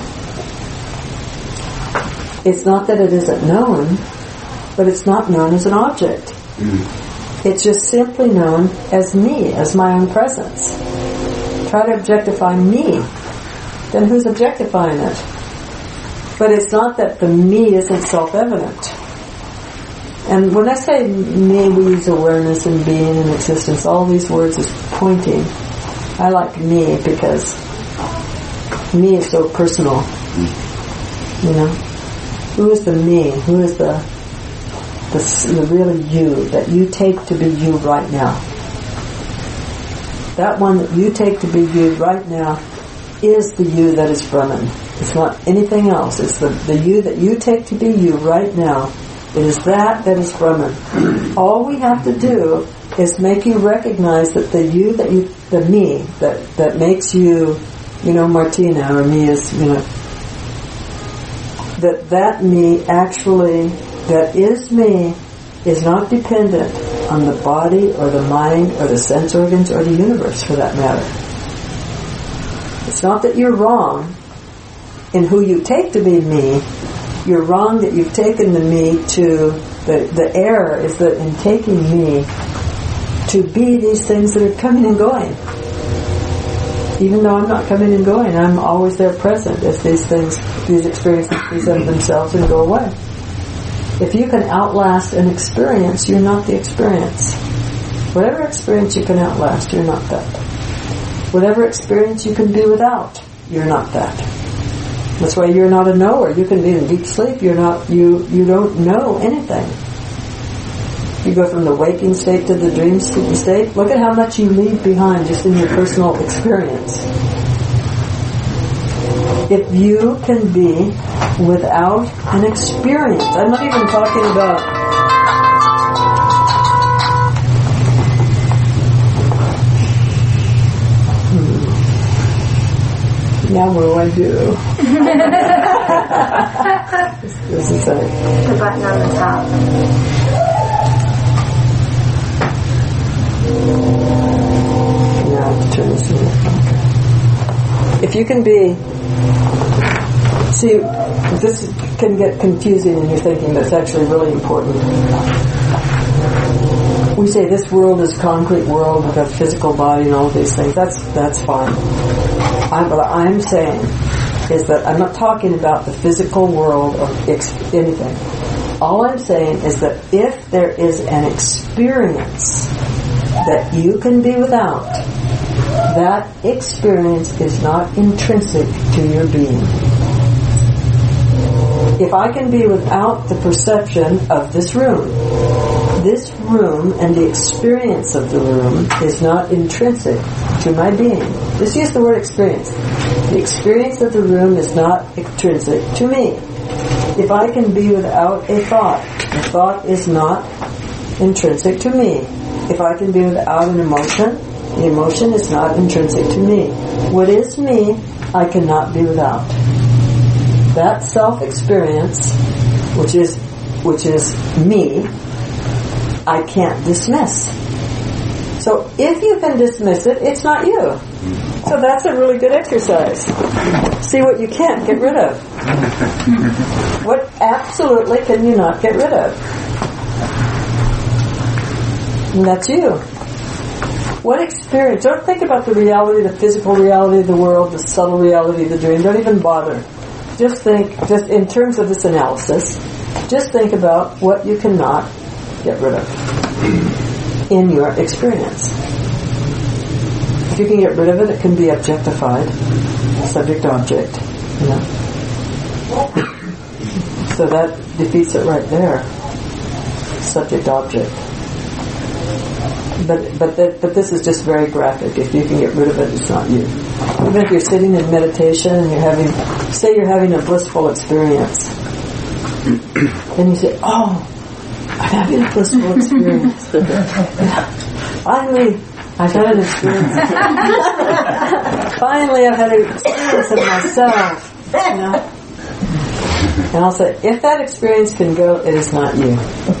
It's not that it isn't known, but it's not known as an object. Mm. It's just simply known as me, as my own presence. Try to objectify me. Then who's objectifying it? But it's not that the me isn't self-evident. And when I say me, we use awareness and being and existence. All these words is pointing. I like me because me is so personal. You know? Who is the me? Who is the The, the really you, that you take to be you right now. That one that you take to be you right now is the you that is Brahman. It's not anything else. It's the, the you that you take to be you right now. It is that that is Brahman. All we have to do is make you recognize that the you that you, the me, that, that makes you, you know, Martina, or me is, you know, that that me actually, that is me, is not dependent on the body or the mind or the sense organs or the universe, for that matter. It's not that you're wrong in who you take to be me. You're wrong that you've taken the me to, the, the error is that in taking me to be these things that are coming and going. Even though I'm not coming and going, I'm always there present as these things, these experiences present themselves and go away. If you can outlast an experience, you're not the experience. Whatever experience you can outlast, you're not that. Whatever experience you can be without, you're not that. That's why you're not a knower. You can be in deep sleep. You're not. You you don't know anything. You go from the waking state to the dream state. Look at how much you leave behind just in your personal experience. If you can be without an experience, I'm not even talking about. Hmm. Now what do I do? This is a, the button on the top. Now I have to turn this in. If you can be, see, this can get confusing in your thinking, but it's actually really important. We say this world is a concrete world with a physical body and all of these things. That's that's fine. I, what I'm saying is that I'm not talking about the physical world or ex- anything. All I'm saying is that if there is an experience that you can be without, that experience is not intrinsic to your being. If I can be without the perception of this room, this room and the experience of the room is not intrinsic to my being. Just use the word experience. The experience of the room is not intrinsic to me. If I can be without a thought, the thought is not intrinsic to me. If I can be without an emotion, the emotion is not intrinsic to me. What is me, I cannot be without. That self-experience, which is which is me, I can't dismiss. So if you can dismiss it, it's not you. So that's a really good exercise. See what you can't get rid of. What absolutely can you not get rid of? And that's you. What experience? Don't think about the reality, the physical reality of the world, the subtle reality of the dream. Don't even bother. Just think, just in terms of this analysis, just think about what you cannot get rid of in your experience. If you can get rid of it, it can be objectified, subject-object, you know. So that defeats it right there, subject-object. But but that, but this is just very graphic. If you can get rid of it, it's not you. Even if you're sitting in meditation and you're having, say you're having a blissful experience, then you say, "Oh, I'm having a blissful experience. Finally, I've had an experience. Finally, I've had an experience of myself." You know? And I'll say, if that experience can go, it is not you.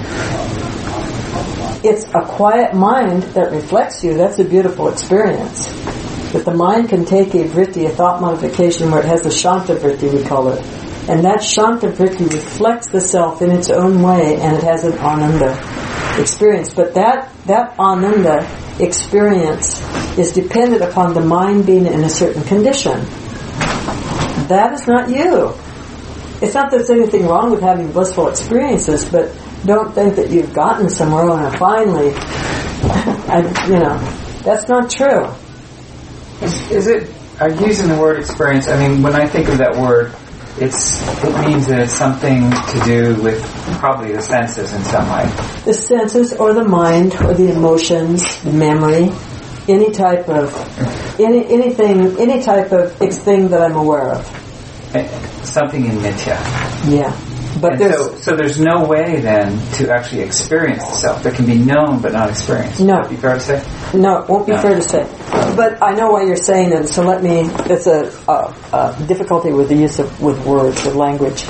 It's a quiet mind that reflects you. That's a beautiful experience. But the mind can take a vritti, a thought modification, where it has a shanta vritti, we call it. And that shanta vritti reflects the self in its own way, and it has an ananda experience. But that, that ananda experience is dependent upon the mind being in a certain condition. That is not you. It's not that there's anything wrong with having blissful experiences, but don't think that you've gotten somewhere and finally, I, you know, that's not true. Is, is it, are you using the word experience? I mean, when I think of that word, it's it means that it's something to do with probably the senses in some way. The senses or the mind or the emotions, the memory, any type of, any anything, any type of thing that I'm aware of. Something in nitya. Yeah. But and there's, so, so there's no way then to actually experience the self that can be known but not experienced. No. Would that be fair to say? No, it won't be No. fair to say. But I know why you're saying it, so let me, it's a, a, a difficulty with the use of, with words, with language.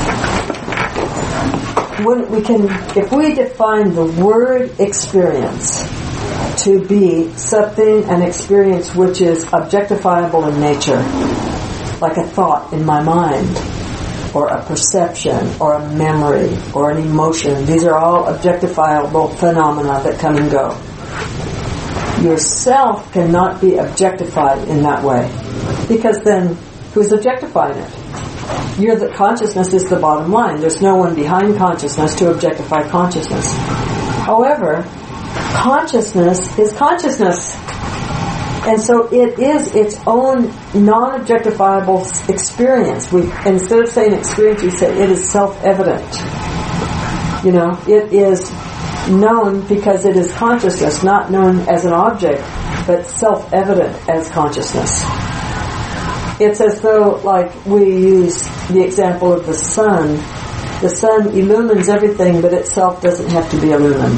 When we can, if we define the word experience to be something, an experience which is objectifiable in nature, like a thought in my mind, or a perception, or a memory, or an emotion. These are all objectifiable phenomena that come and go. Yourself cannot be objectified in that way, because then who's objectifying it? You're the consciousness is the bottom line. There's no one behind consciousness to objectify consciousness. However, consciousness is consciousness. And so it is its own non-objectifiable experience. We, instead of saying experience, we say it is self-evident. You know, it is known because it is consciousness, not known as an object, but self-evident as consciousness. It's as though, like, we use the example of the sun. The sun illumines everything, but itself doesn't have to be illumined.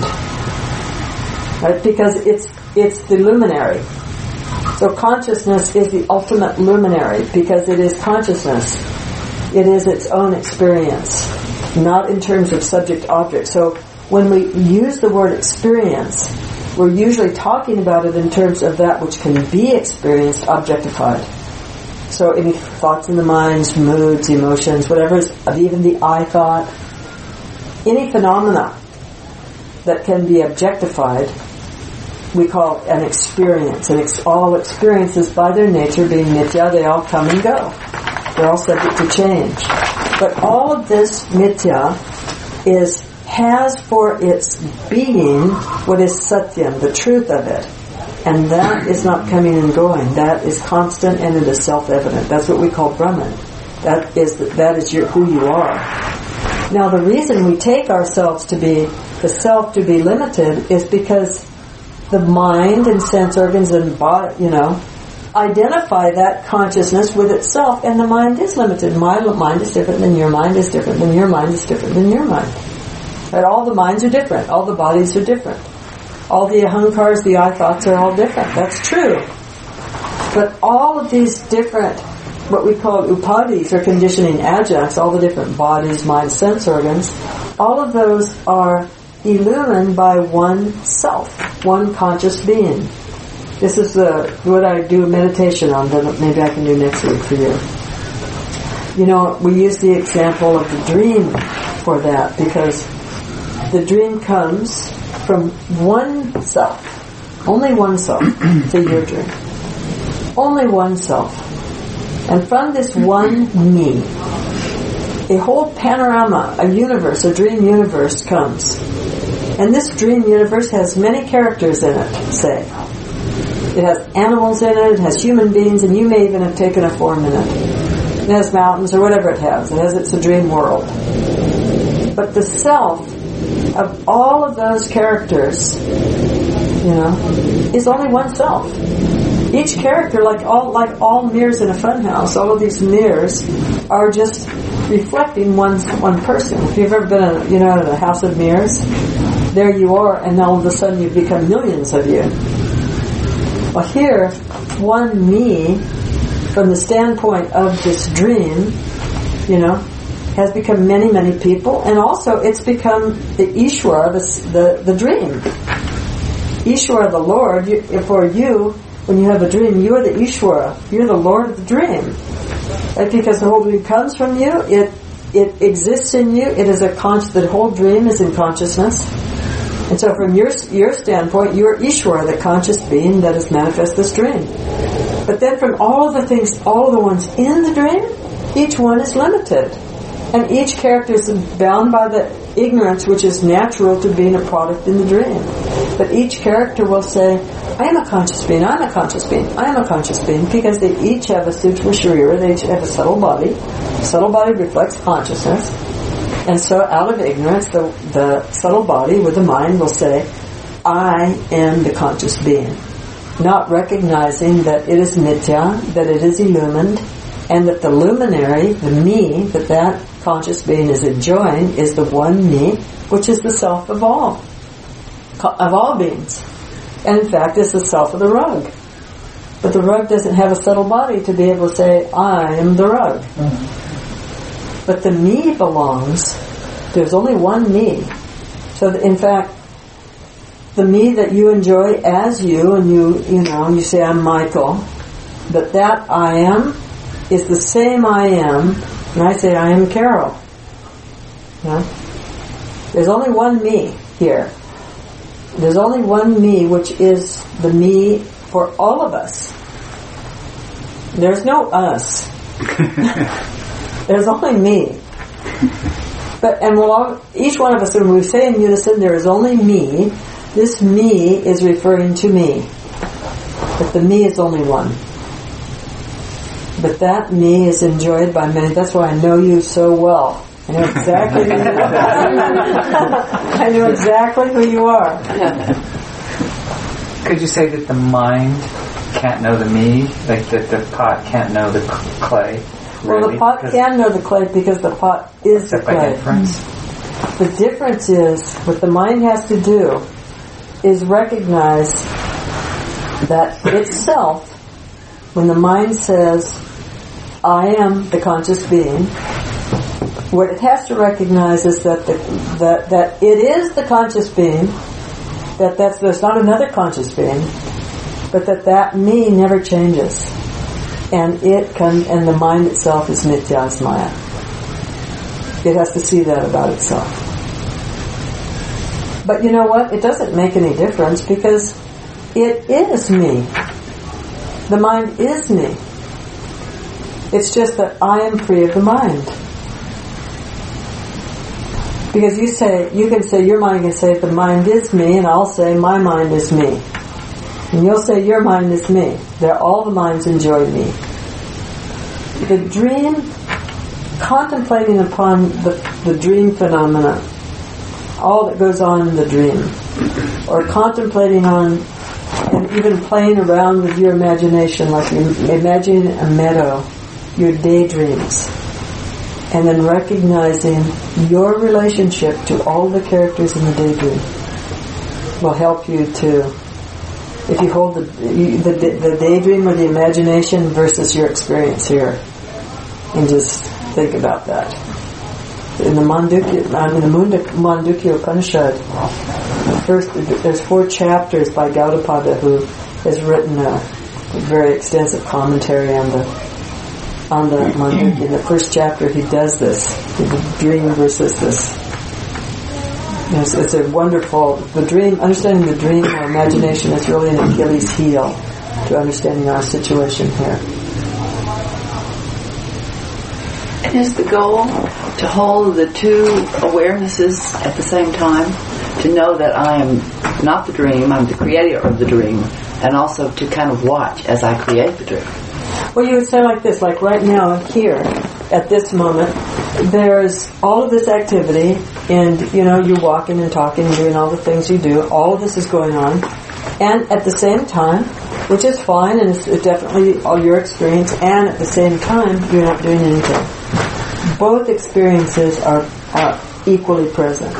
Right? Because it's it's the luminary. So consciousness is the ultimate luminary because it is consciousness. It is its own experience, not in terms of subject-object. So when we use the word experience, we're usually talking about it in terms of that which can be experienced, objectified. So any thoughts in the minds, moods, emotions, whatever is, even the I thought, any phenomena that can be objectified, we call an experience. And ex- all experiences, by their nature being mithya, they all come and go. They're all subject to change. But all of this mithya is has for its being what is satyam, the truth of it. And that is not coming and going. That is constant and it is self-evident. That's what we call Brahman. That is the, that is your, who you are. Now the reason we take ourselves to be, the self to be limited is because the mind and sense organs and body, you know, identify that consciousness with itself, and the mind is limited. My mind is different than your mind is different than your mind is different than your mind. But all the minds are different. All the bodies are different. All the ahankars, the I thoughts are all different. That's true. But all of these different, what we call upadis or conditioning adjuncts, all the different bodies, minds, sense organs, all of those are illumined by one self, one conscious being. This is the what I do meditation on, that maybe I can do next week for you. You know, we use the example of the dream for that because the dream comes from one self. Only one self. It's a your dream. Only one self. And from this one me, a whole panorama, a universe, a dream universe comes. And this dream universe has many characters in it, say. It has animals in it, it has human beings, and you may even have taken a form in it. It has mountains or whatever it has. It has, it's a dream world. But the self of all of those characters, you know, is only one self. Each character, like all like all mirrors in a funhouse, all of these mirrors are just reflecting one one person. If you've ever been, in, you know, in a house of mirrors, there you are, and all of a sudden you become millions of you. Well, here, one me, from the standpoint of this dream, you know, has become many, many people, and also it's become the Ishwara, the the, the dream. Ishwara, the Lord. You, for you, when you have a dream, you are the Ishwara. You're the Lord of the dream. Right? Because the whole dream comes from you. It it exists in you. It is a con- the whole dream is in consciousness. And so from your your standpoint, you are Ishwara, the conscious being that has manifest this dream. But then from all of the things, all of the ones in the dream, each one is limited. And each character is bound by the ignorance which is natural to being a product in the dream. But each character will say, I am a conscious being, I am a conscious being, I am a conscious being, because they each have a sukshma sharira, they each have a subtle body. The subtle body reflects consciousness. And so out of ignorance, the, the subtle body with the mind will say, I am the conscious being. Not recognizing that it is mithya, that it is illumined, and that the luminary, the me, that that conscious being is enjoying, is the one me, which is the self of all, of all beings. And in fact, it's the self of the rug. But the rug doesn't have a subtle body to be able to say, I am the rug. Mm-hmm. But the me belongs, there's only one me. So that in fact, the me that you enjoy as you, and you, you know, you say, I'm Michael, but that I am is the same I am, and I say I am Carol. Yeah? There's only one me here. There's only one me, which is the me for all of us. There's no us. There's only me. But and we'll all, each one of us, when we say in unison, there is only me. This me is referring to me. But the me is only one. But that me is enjoyed by many. That's why I know you so well. I know exactly who you are. I know exactly who you are. Could you say that the mind can't know the me? Like that the pot can't know the clay? Well, Really? the pot can know the clay because the pot is the clay. Difference? The difference is, what the mind has to do is recognize that itself, when the mind says, I am the conscious being, what it has to recognize is that the, that, that it is the conscious being, that that's, there's not another conscious being, but that that me never changes. And it can, and the mind itself is nitya, is maya. It has to see that about itself. But you know what? It doesn't make any difference because it is me. The mind is me. It's just that I am free of the mind. Because you say, you can say, your mind can say, the mind is me, and I'll say, my mind is me. And you'll say, your mind is me. They're all the minds enjoy me. The dream, contemplating upon the, the dream phenomena, all that goes on in the dream, or contemplating on, and even playing around with your imagination, like you imagine a meadow, your daydreams, and then recognizing your relationship to all the characters in the daydream will help you to, if you hold the, the, the daydream or the imagination versus your experience here, and just think about that. In the Mandukya, in the Mandukya Upanishad, first there's four chapters by Gaudapada, who has written a, a very extensive commentary on the on the Mandukya. In the first chapter, he does this, the dream versus this. It's, it's a wonderful, the dream, understanding the dream or imagination is really an Achilles heel to understanding our situation here. And is the goal to hold the two awarenesses at the same time? To know that I am not the dream, I'm the creator of the dream, and also to kind of watch as I create the dream? Well, you would say like this, like right now, here, at this moment, there's all of this activity, and, you know, you're walking and talking and doing all the things you do. All of this is going on. And at the same time, which is fine, and it's definitely all your experience, and at the same time, you're not doing anything. Both experiences are, are equally present.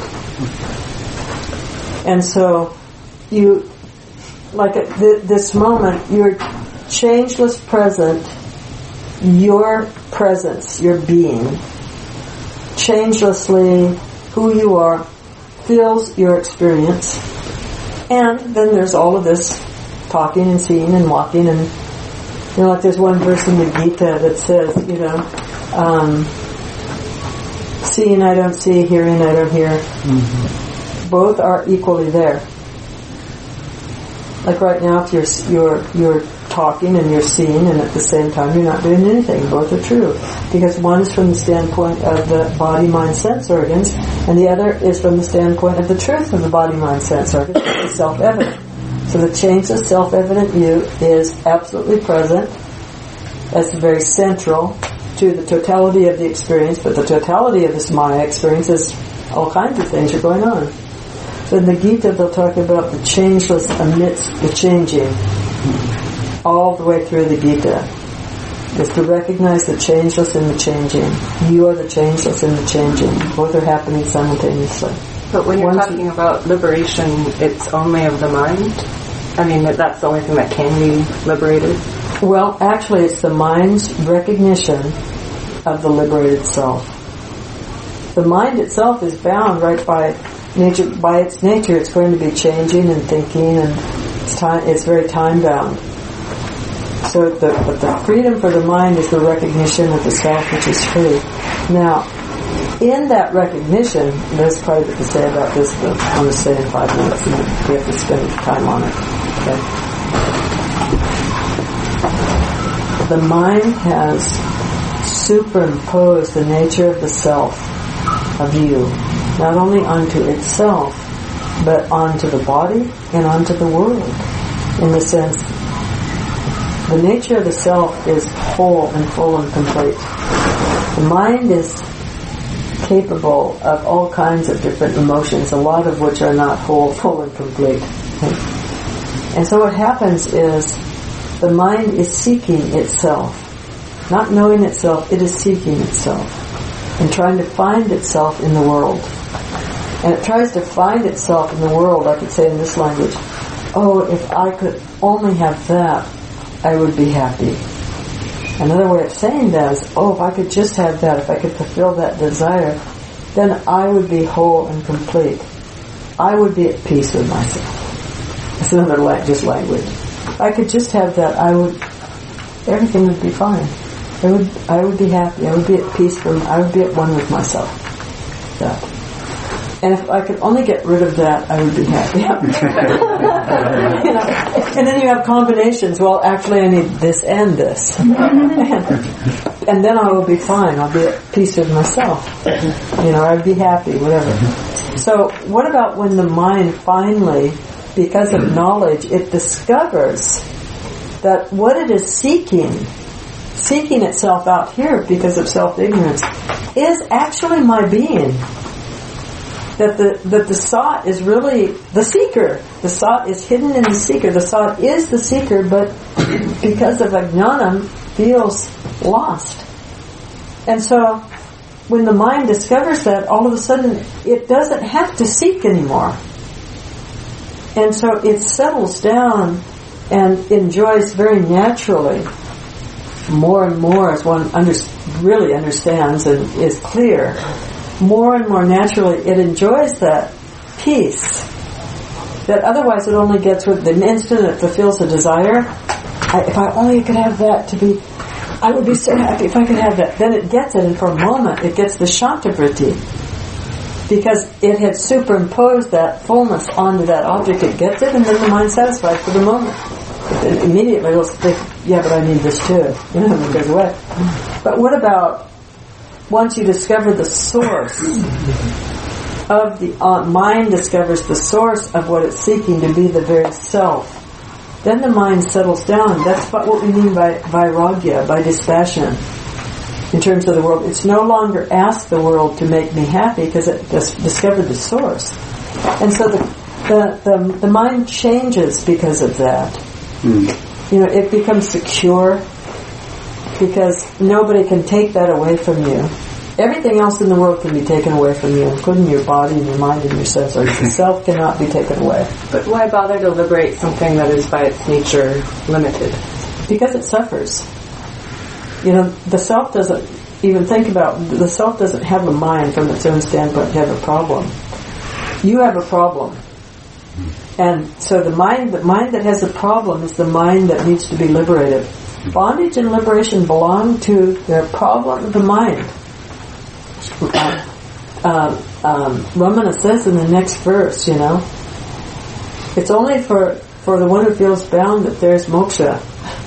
And so, you, like at th- this moment, you're changeless present, your presence, your being, changelessly who you are, fills your experience. And then there's all of this talking and seeing and walking, and, you know, like there's one verse in the Gita that says, you know, um, seeing I don't see, hearing I don't hear. Mm-hmm. Both are equally there. Like right now, if you're you're you're talking and you're seeing, and at the same time you're not doing anything, both are true. Because one is from the standpoint of the body, mind, sense organs, and the other is from the standpoint of the truth of the body, mind, sense organs. It's self-evident. So the changeless, self-evident you is absolutely present. That's very central to the totality of the experience, but the totality of this Maya experience is all kinds of things are going on. So in the Gita, they'll talk about the changeless amidst the changing, all the way through the Gita. Is to recognize the changeless in the changing. You are the changeless in the changing. Both are happening simultaneously. But when you're Once talking about liberation, it's only of the mind? I mean, that's the only thing that can be liberated? Well, actually, it's the mind's recognition of the liberated self. The mind itself is bound right by nature. By its nature, it's going to be changing and thinking, and it's time. It's very time bound. So, the, but the freedom for the mind is the recognition of the self, which is free. Now, in that recognition, there's quite a bit to say about this, but I'm going to say in five minutes, and we have to spend time on it. Okay. The mind has superimposed the nature of the self, of you, not only onto itself, but onto the body and onto the world, in the sense the nature of the self is whole and full and complete. The mind is capable of all kinds of different emotions, a lot of which are not whole, full and complete. And so what happens is the mind is seeking itself. Not knowing itself, it is seeking itself and trying to find itself in the world. And it tries to find itself in the world, I could say in this language, oh, if I could only have that, I would be happy. Another way of saying that is, oh, if I could just have that, if I could fulfill that desire, then I would be whole and complete. I would be at peace with myself. That's another la- just language. If I could just have that, I would, everything would be fine. I would, I would be happy. I would be at peace with, I would be at one with myself. That. And if I could only get rid of that, I would be happy. You know? And then you have combinations. Well, actually, I need this and this. And, and then I will be fine. I'll be at peace with myself. You know, I'd be happy, whatever. So what about when the mind finally, because of knowledge, it discovers that what it is seeking, seeking itself out here because of self-ignorance, is actually my being. That the that the sought is really the seeker. The sought is hidden in the seeker. The sought is the seeker, but because of ajnanam, feels lost. And so, when the mind discovers that, all of a sudden, it doesn't have to seek anymore. And so it settles down and enjoys very naturally, more and more as one under, really understands and is clear, more and more naturally it enjoys that peace that otherwise it only gets with the instant it fulfills a desire. I, if I only could have that to be, I would be so happy if I could have that. Then it gets it, and for a moment it gets the shantavriti, because it had superimposed that fullness onto that object. It gets it, and then the mind's satisfied for the moment. It immediately it'll think, yeah, but I need this too. You know, and it goes away. But what about once you discover the source of the uh, mind discovers the source of what it's seeking to be the very self, then the mind settles down. That's what we mean by vairagya, by dispassion. In terms of the world, it's no longer asked the world to make me happy because it dis- discovered the source. And so the, the the the mind changes because of that. Mm. You know, it becomes secure because nobody can take that away from you. Everything else in the world can be taken away from you, including your body and your mind and your sense organs. The self cannot be taken away. But why bother to liberate something that is by its nature limited? Because it suffers. You know, the self doesn't even think about, the self doesn't have a mind from its own standpoint to have a problem. You have a problem. And so the mind, the mind that has a problem is the mind that needs to be liberated. Bondage and liberation belong to the problem of the mind. Uh, uh, um, Ramana says in the next verse, you know, it's only for, for the one who feels bound that there's moksha.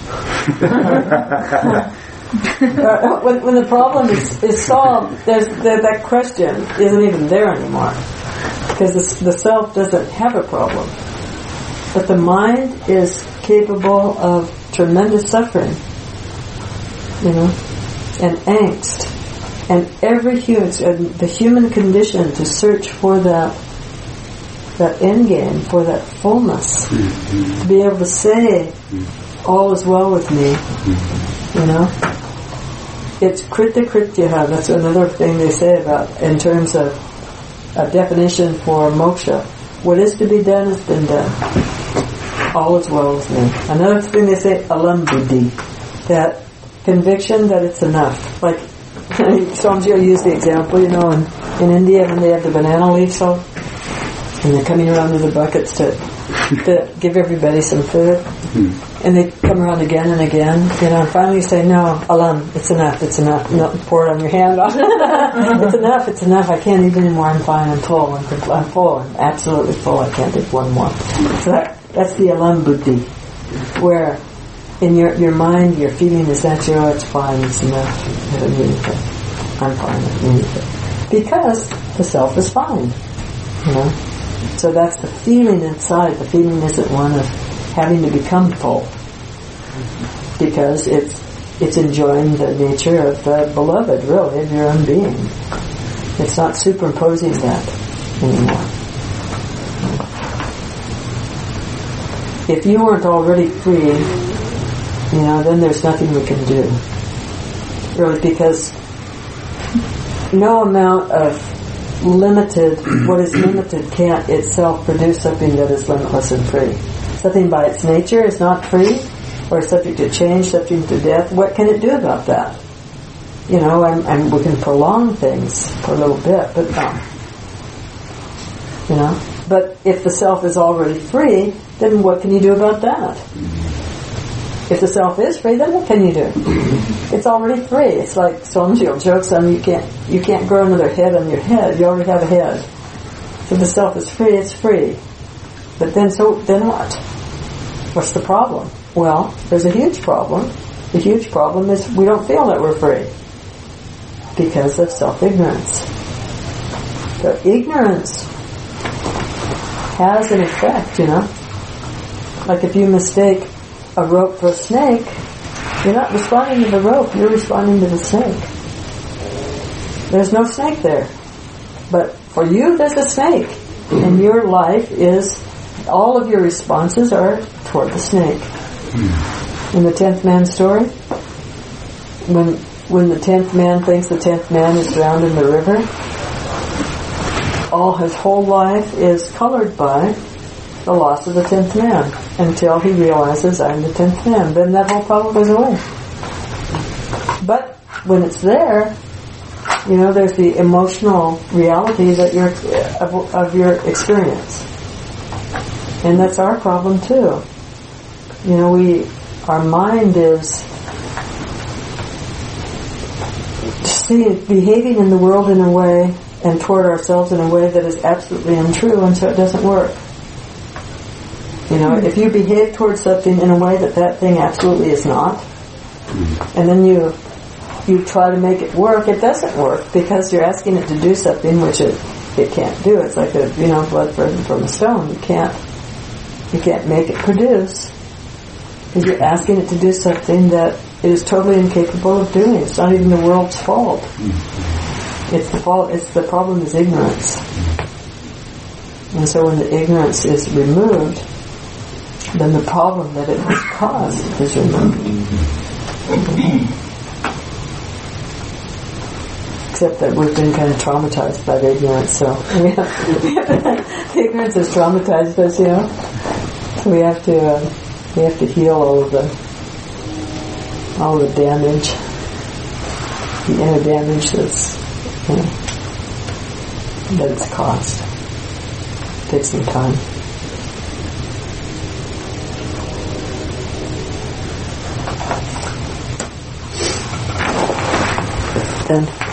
uh, when, when the problem is, is solved, there's, there, that question isn't even there anymore. Because the, the self doesn't have a problem. But the mind is capable of tremendous suffering, you know, and angst. And every human, the human condition to search for that, that end game, for that fullness, mm-hmm. to be able to say, all is well with me, mm-hmm. you know. It's krita krityaha. That's another thing they say about, in terms of a definition for moksha. What is to be done has been done. All is well with me. Another thing they say, alam buddhi. That conviction that it's enough. Like, Swamiji used the example, you know, in, in India when they have the banana leaves out, and they're coming around with the buckets to, to give everybody some food, mm. and they come around again and again, you know, and finally you say, no, alam, it's enough, it's enough, no, pour it on your hand. It's enough, it's enough, I can't eat anymore, I'm fine, I'm full, I'm, compl- I'm full, I'm absolutely full, I can't take one more. So that, that's the alam buddhi, where in your your mind, your feeling is that, oh, it's fine, it's enough, I don't need anything. I'm fine, I don't need anything. Because the self is fine, you know. So that's the feeling inside. The feeling isn't one of having to become full. because it's it's enjoying the nature of the beloved, really, of your own being. It's not superimposing that anymore. If you weren't already free, you know, then there's nothing we can do. Really, because no amount of limited, what is limited can't itself produce something that is limitless and free. Something by its nature is not free, or subject to change, subject to death. What can it do about that? You know, and, and we can prolong things for a little bit, but no. You know? But if the self is already free, then what can you do about that? If the self is free, then what can you do? It's already free. It's like Somjil jokes on you can't you can't grow another head on your head. You already have a head. So the self is free, it's free. But then so then what? What's the problem? Well, there's a huge problem. The huge problem is we don't feel that we're free because of self-ignorance. So ignorance has an effect, you know. Like if you mistake a rope for a snake, you're not responding to the rope, you're responding to the snake. There's no snake there. But for you, there's a snake. And your life is, all of your responses are toward the snake. In the tenth man story, when when the tenth man thinks the tenth man is drowned in the river, all his whole life is colored by the loss of the tenth man until he realizes I'm the tenth man. Then that whole problem goes away. But when it's there, you know, there's the emotional reality that you're of, of your experience, and that's our problem too. You know, we, our mind is see, behaving in the world in a way and toward ourselves in a way that is absolutely untrue, and so it doesn't work. You know, if you behave towards something in a way that that thing absolutely is not, and then you you try to make it work, it doesn't work because you're asking it to do something which it it can't do. It's like a you know blood from from a stone. You can't you can't make it produce. Because you're asking it to do something that it is totally incapable of doing. It's not even the world's fault. It's the fault. It's the problem is ignorance. And so when the ignorance is removed, then the problem that it has caused is removed. Except that we've been kind of traumatized by the ignorance. So we have, we have the ignorance has traumatized us, you know. So we have to. Uh, We have to heal all of the all of the damage, the inner damage that's you know, that it's caused. It takes some time. Then.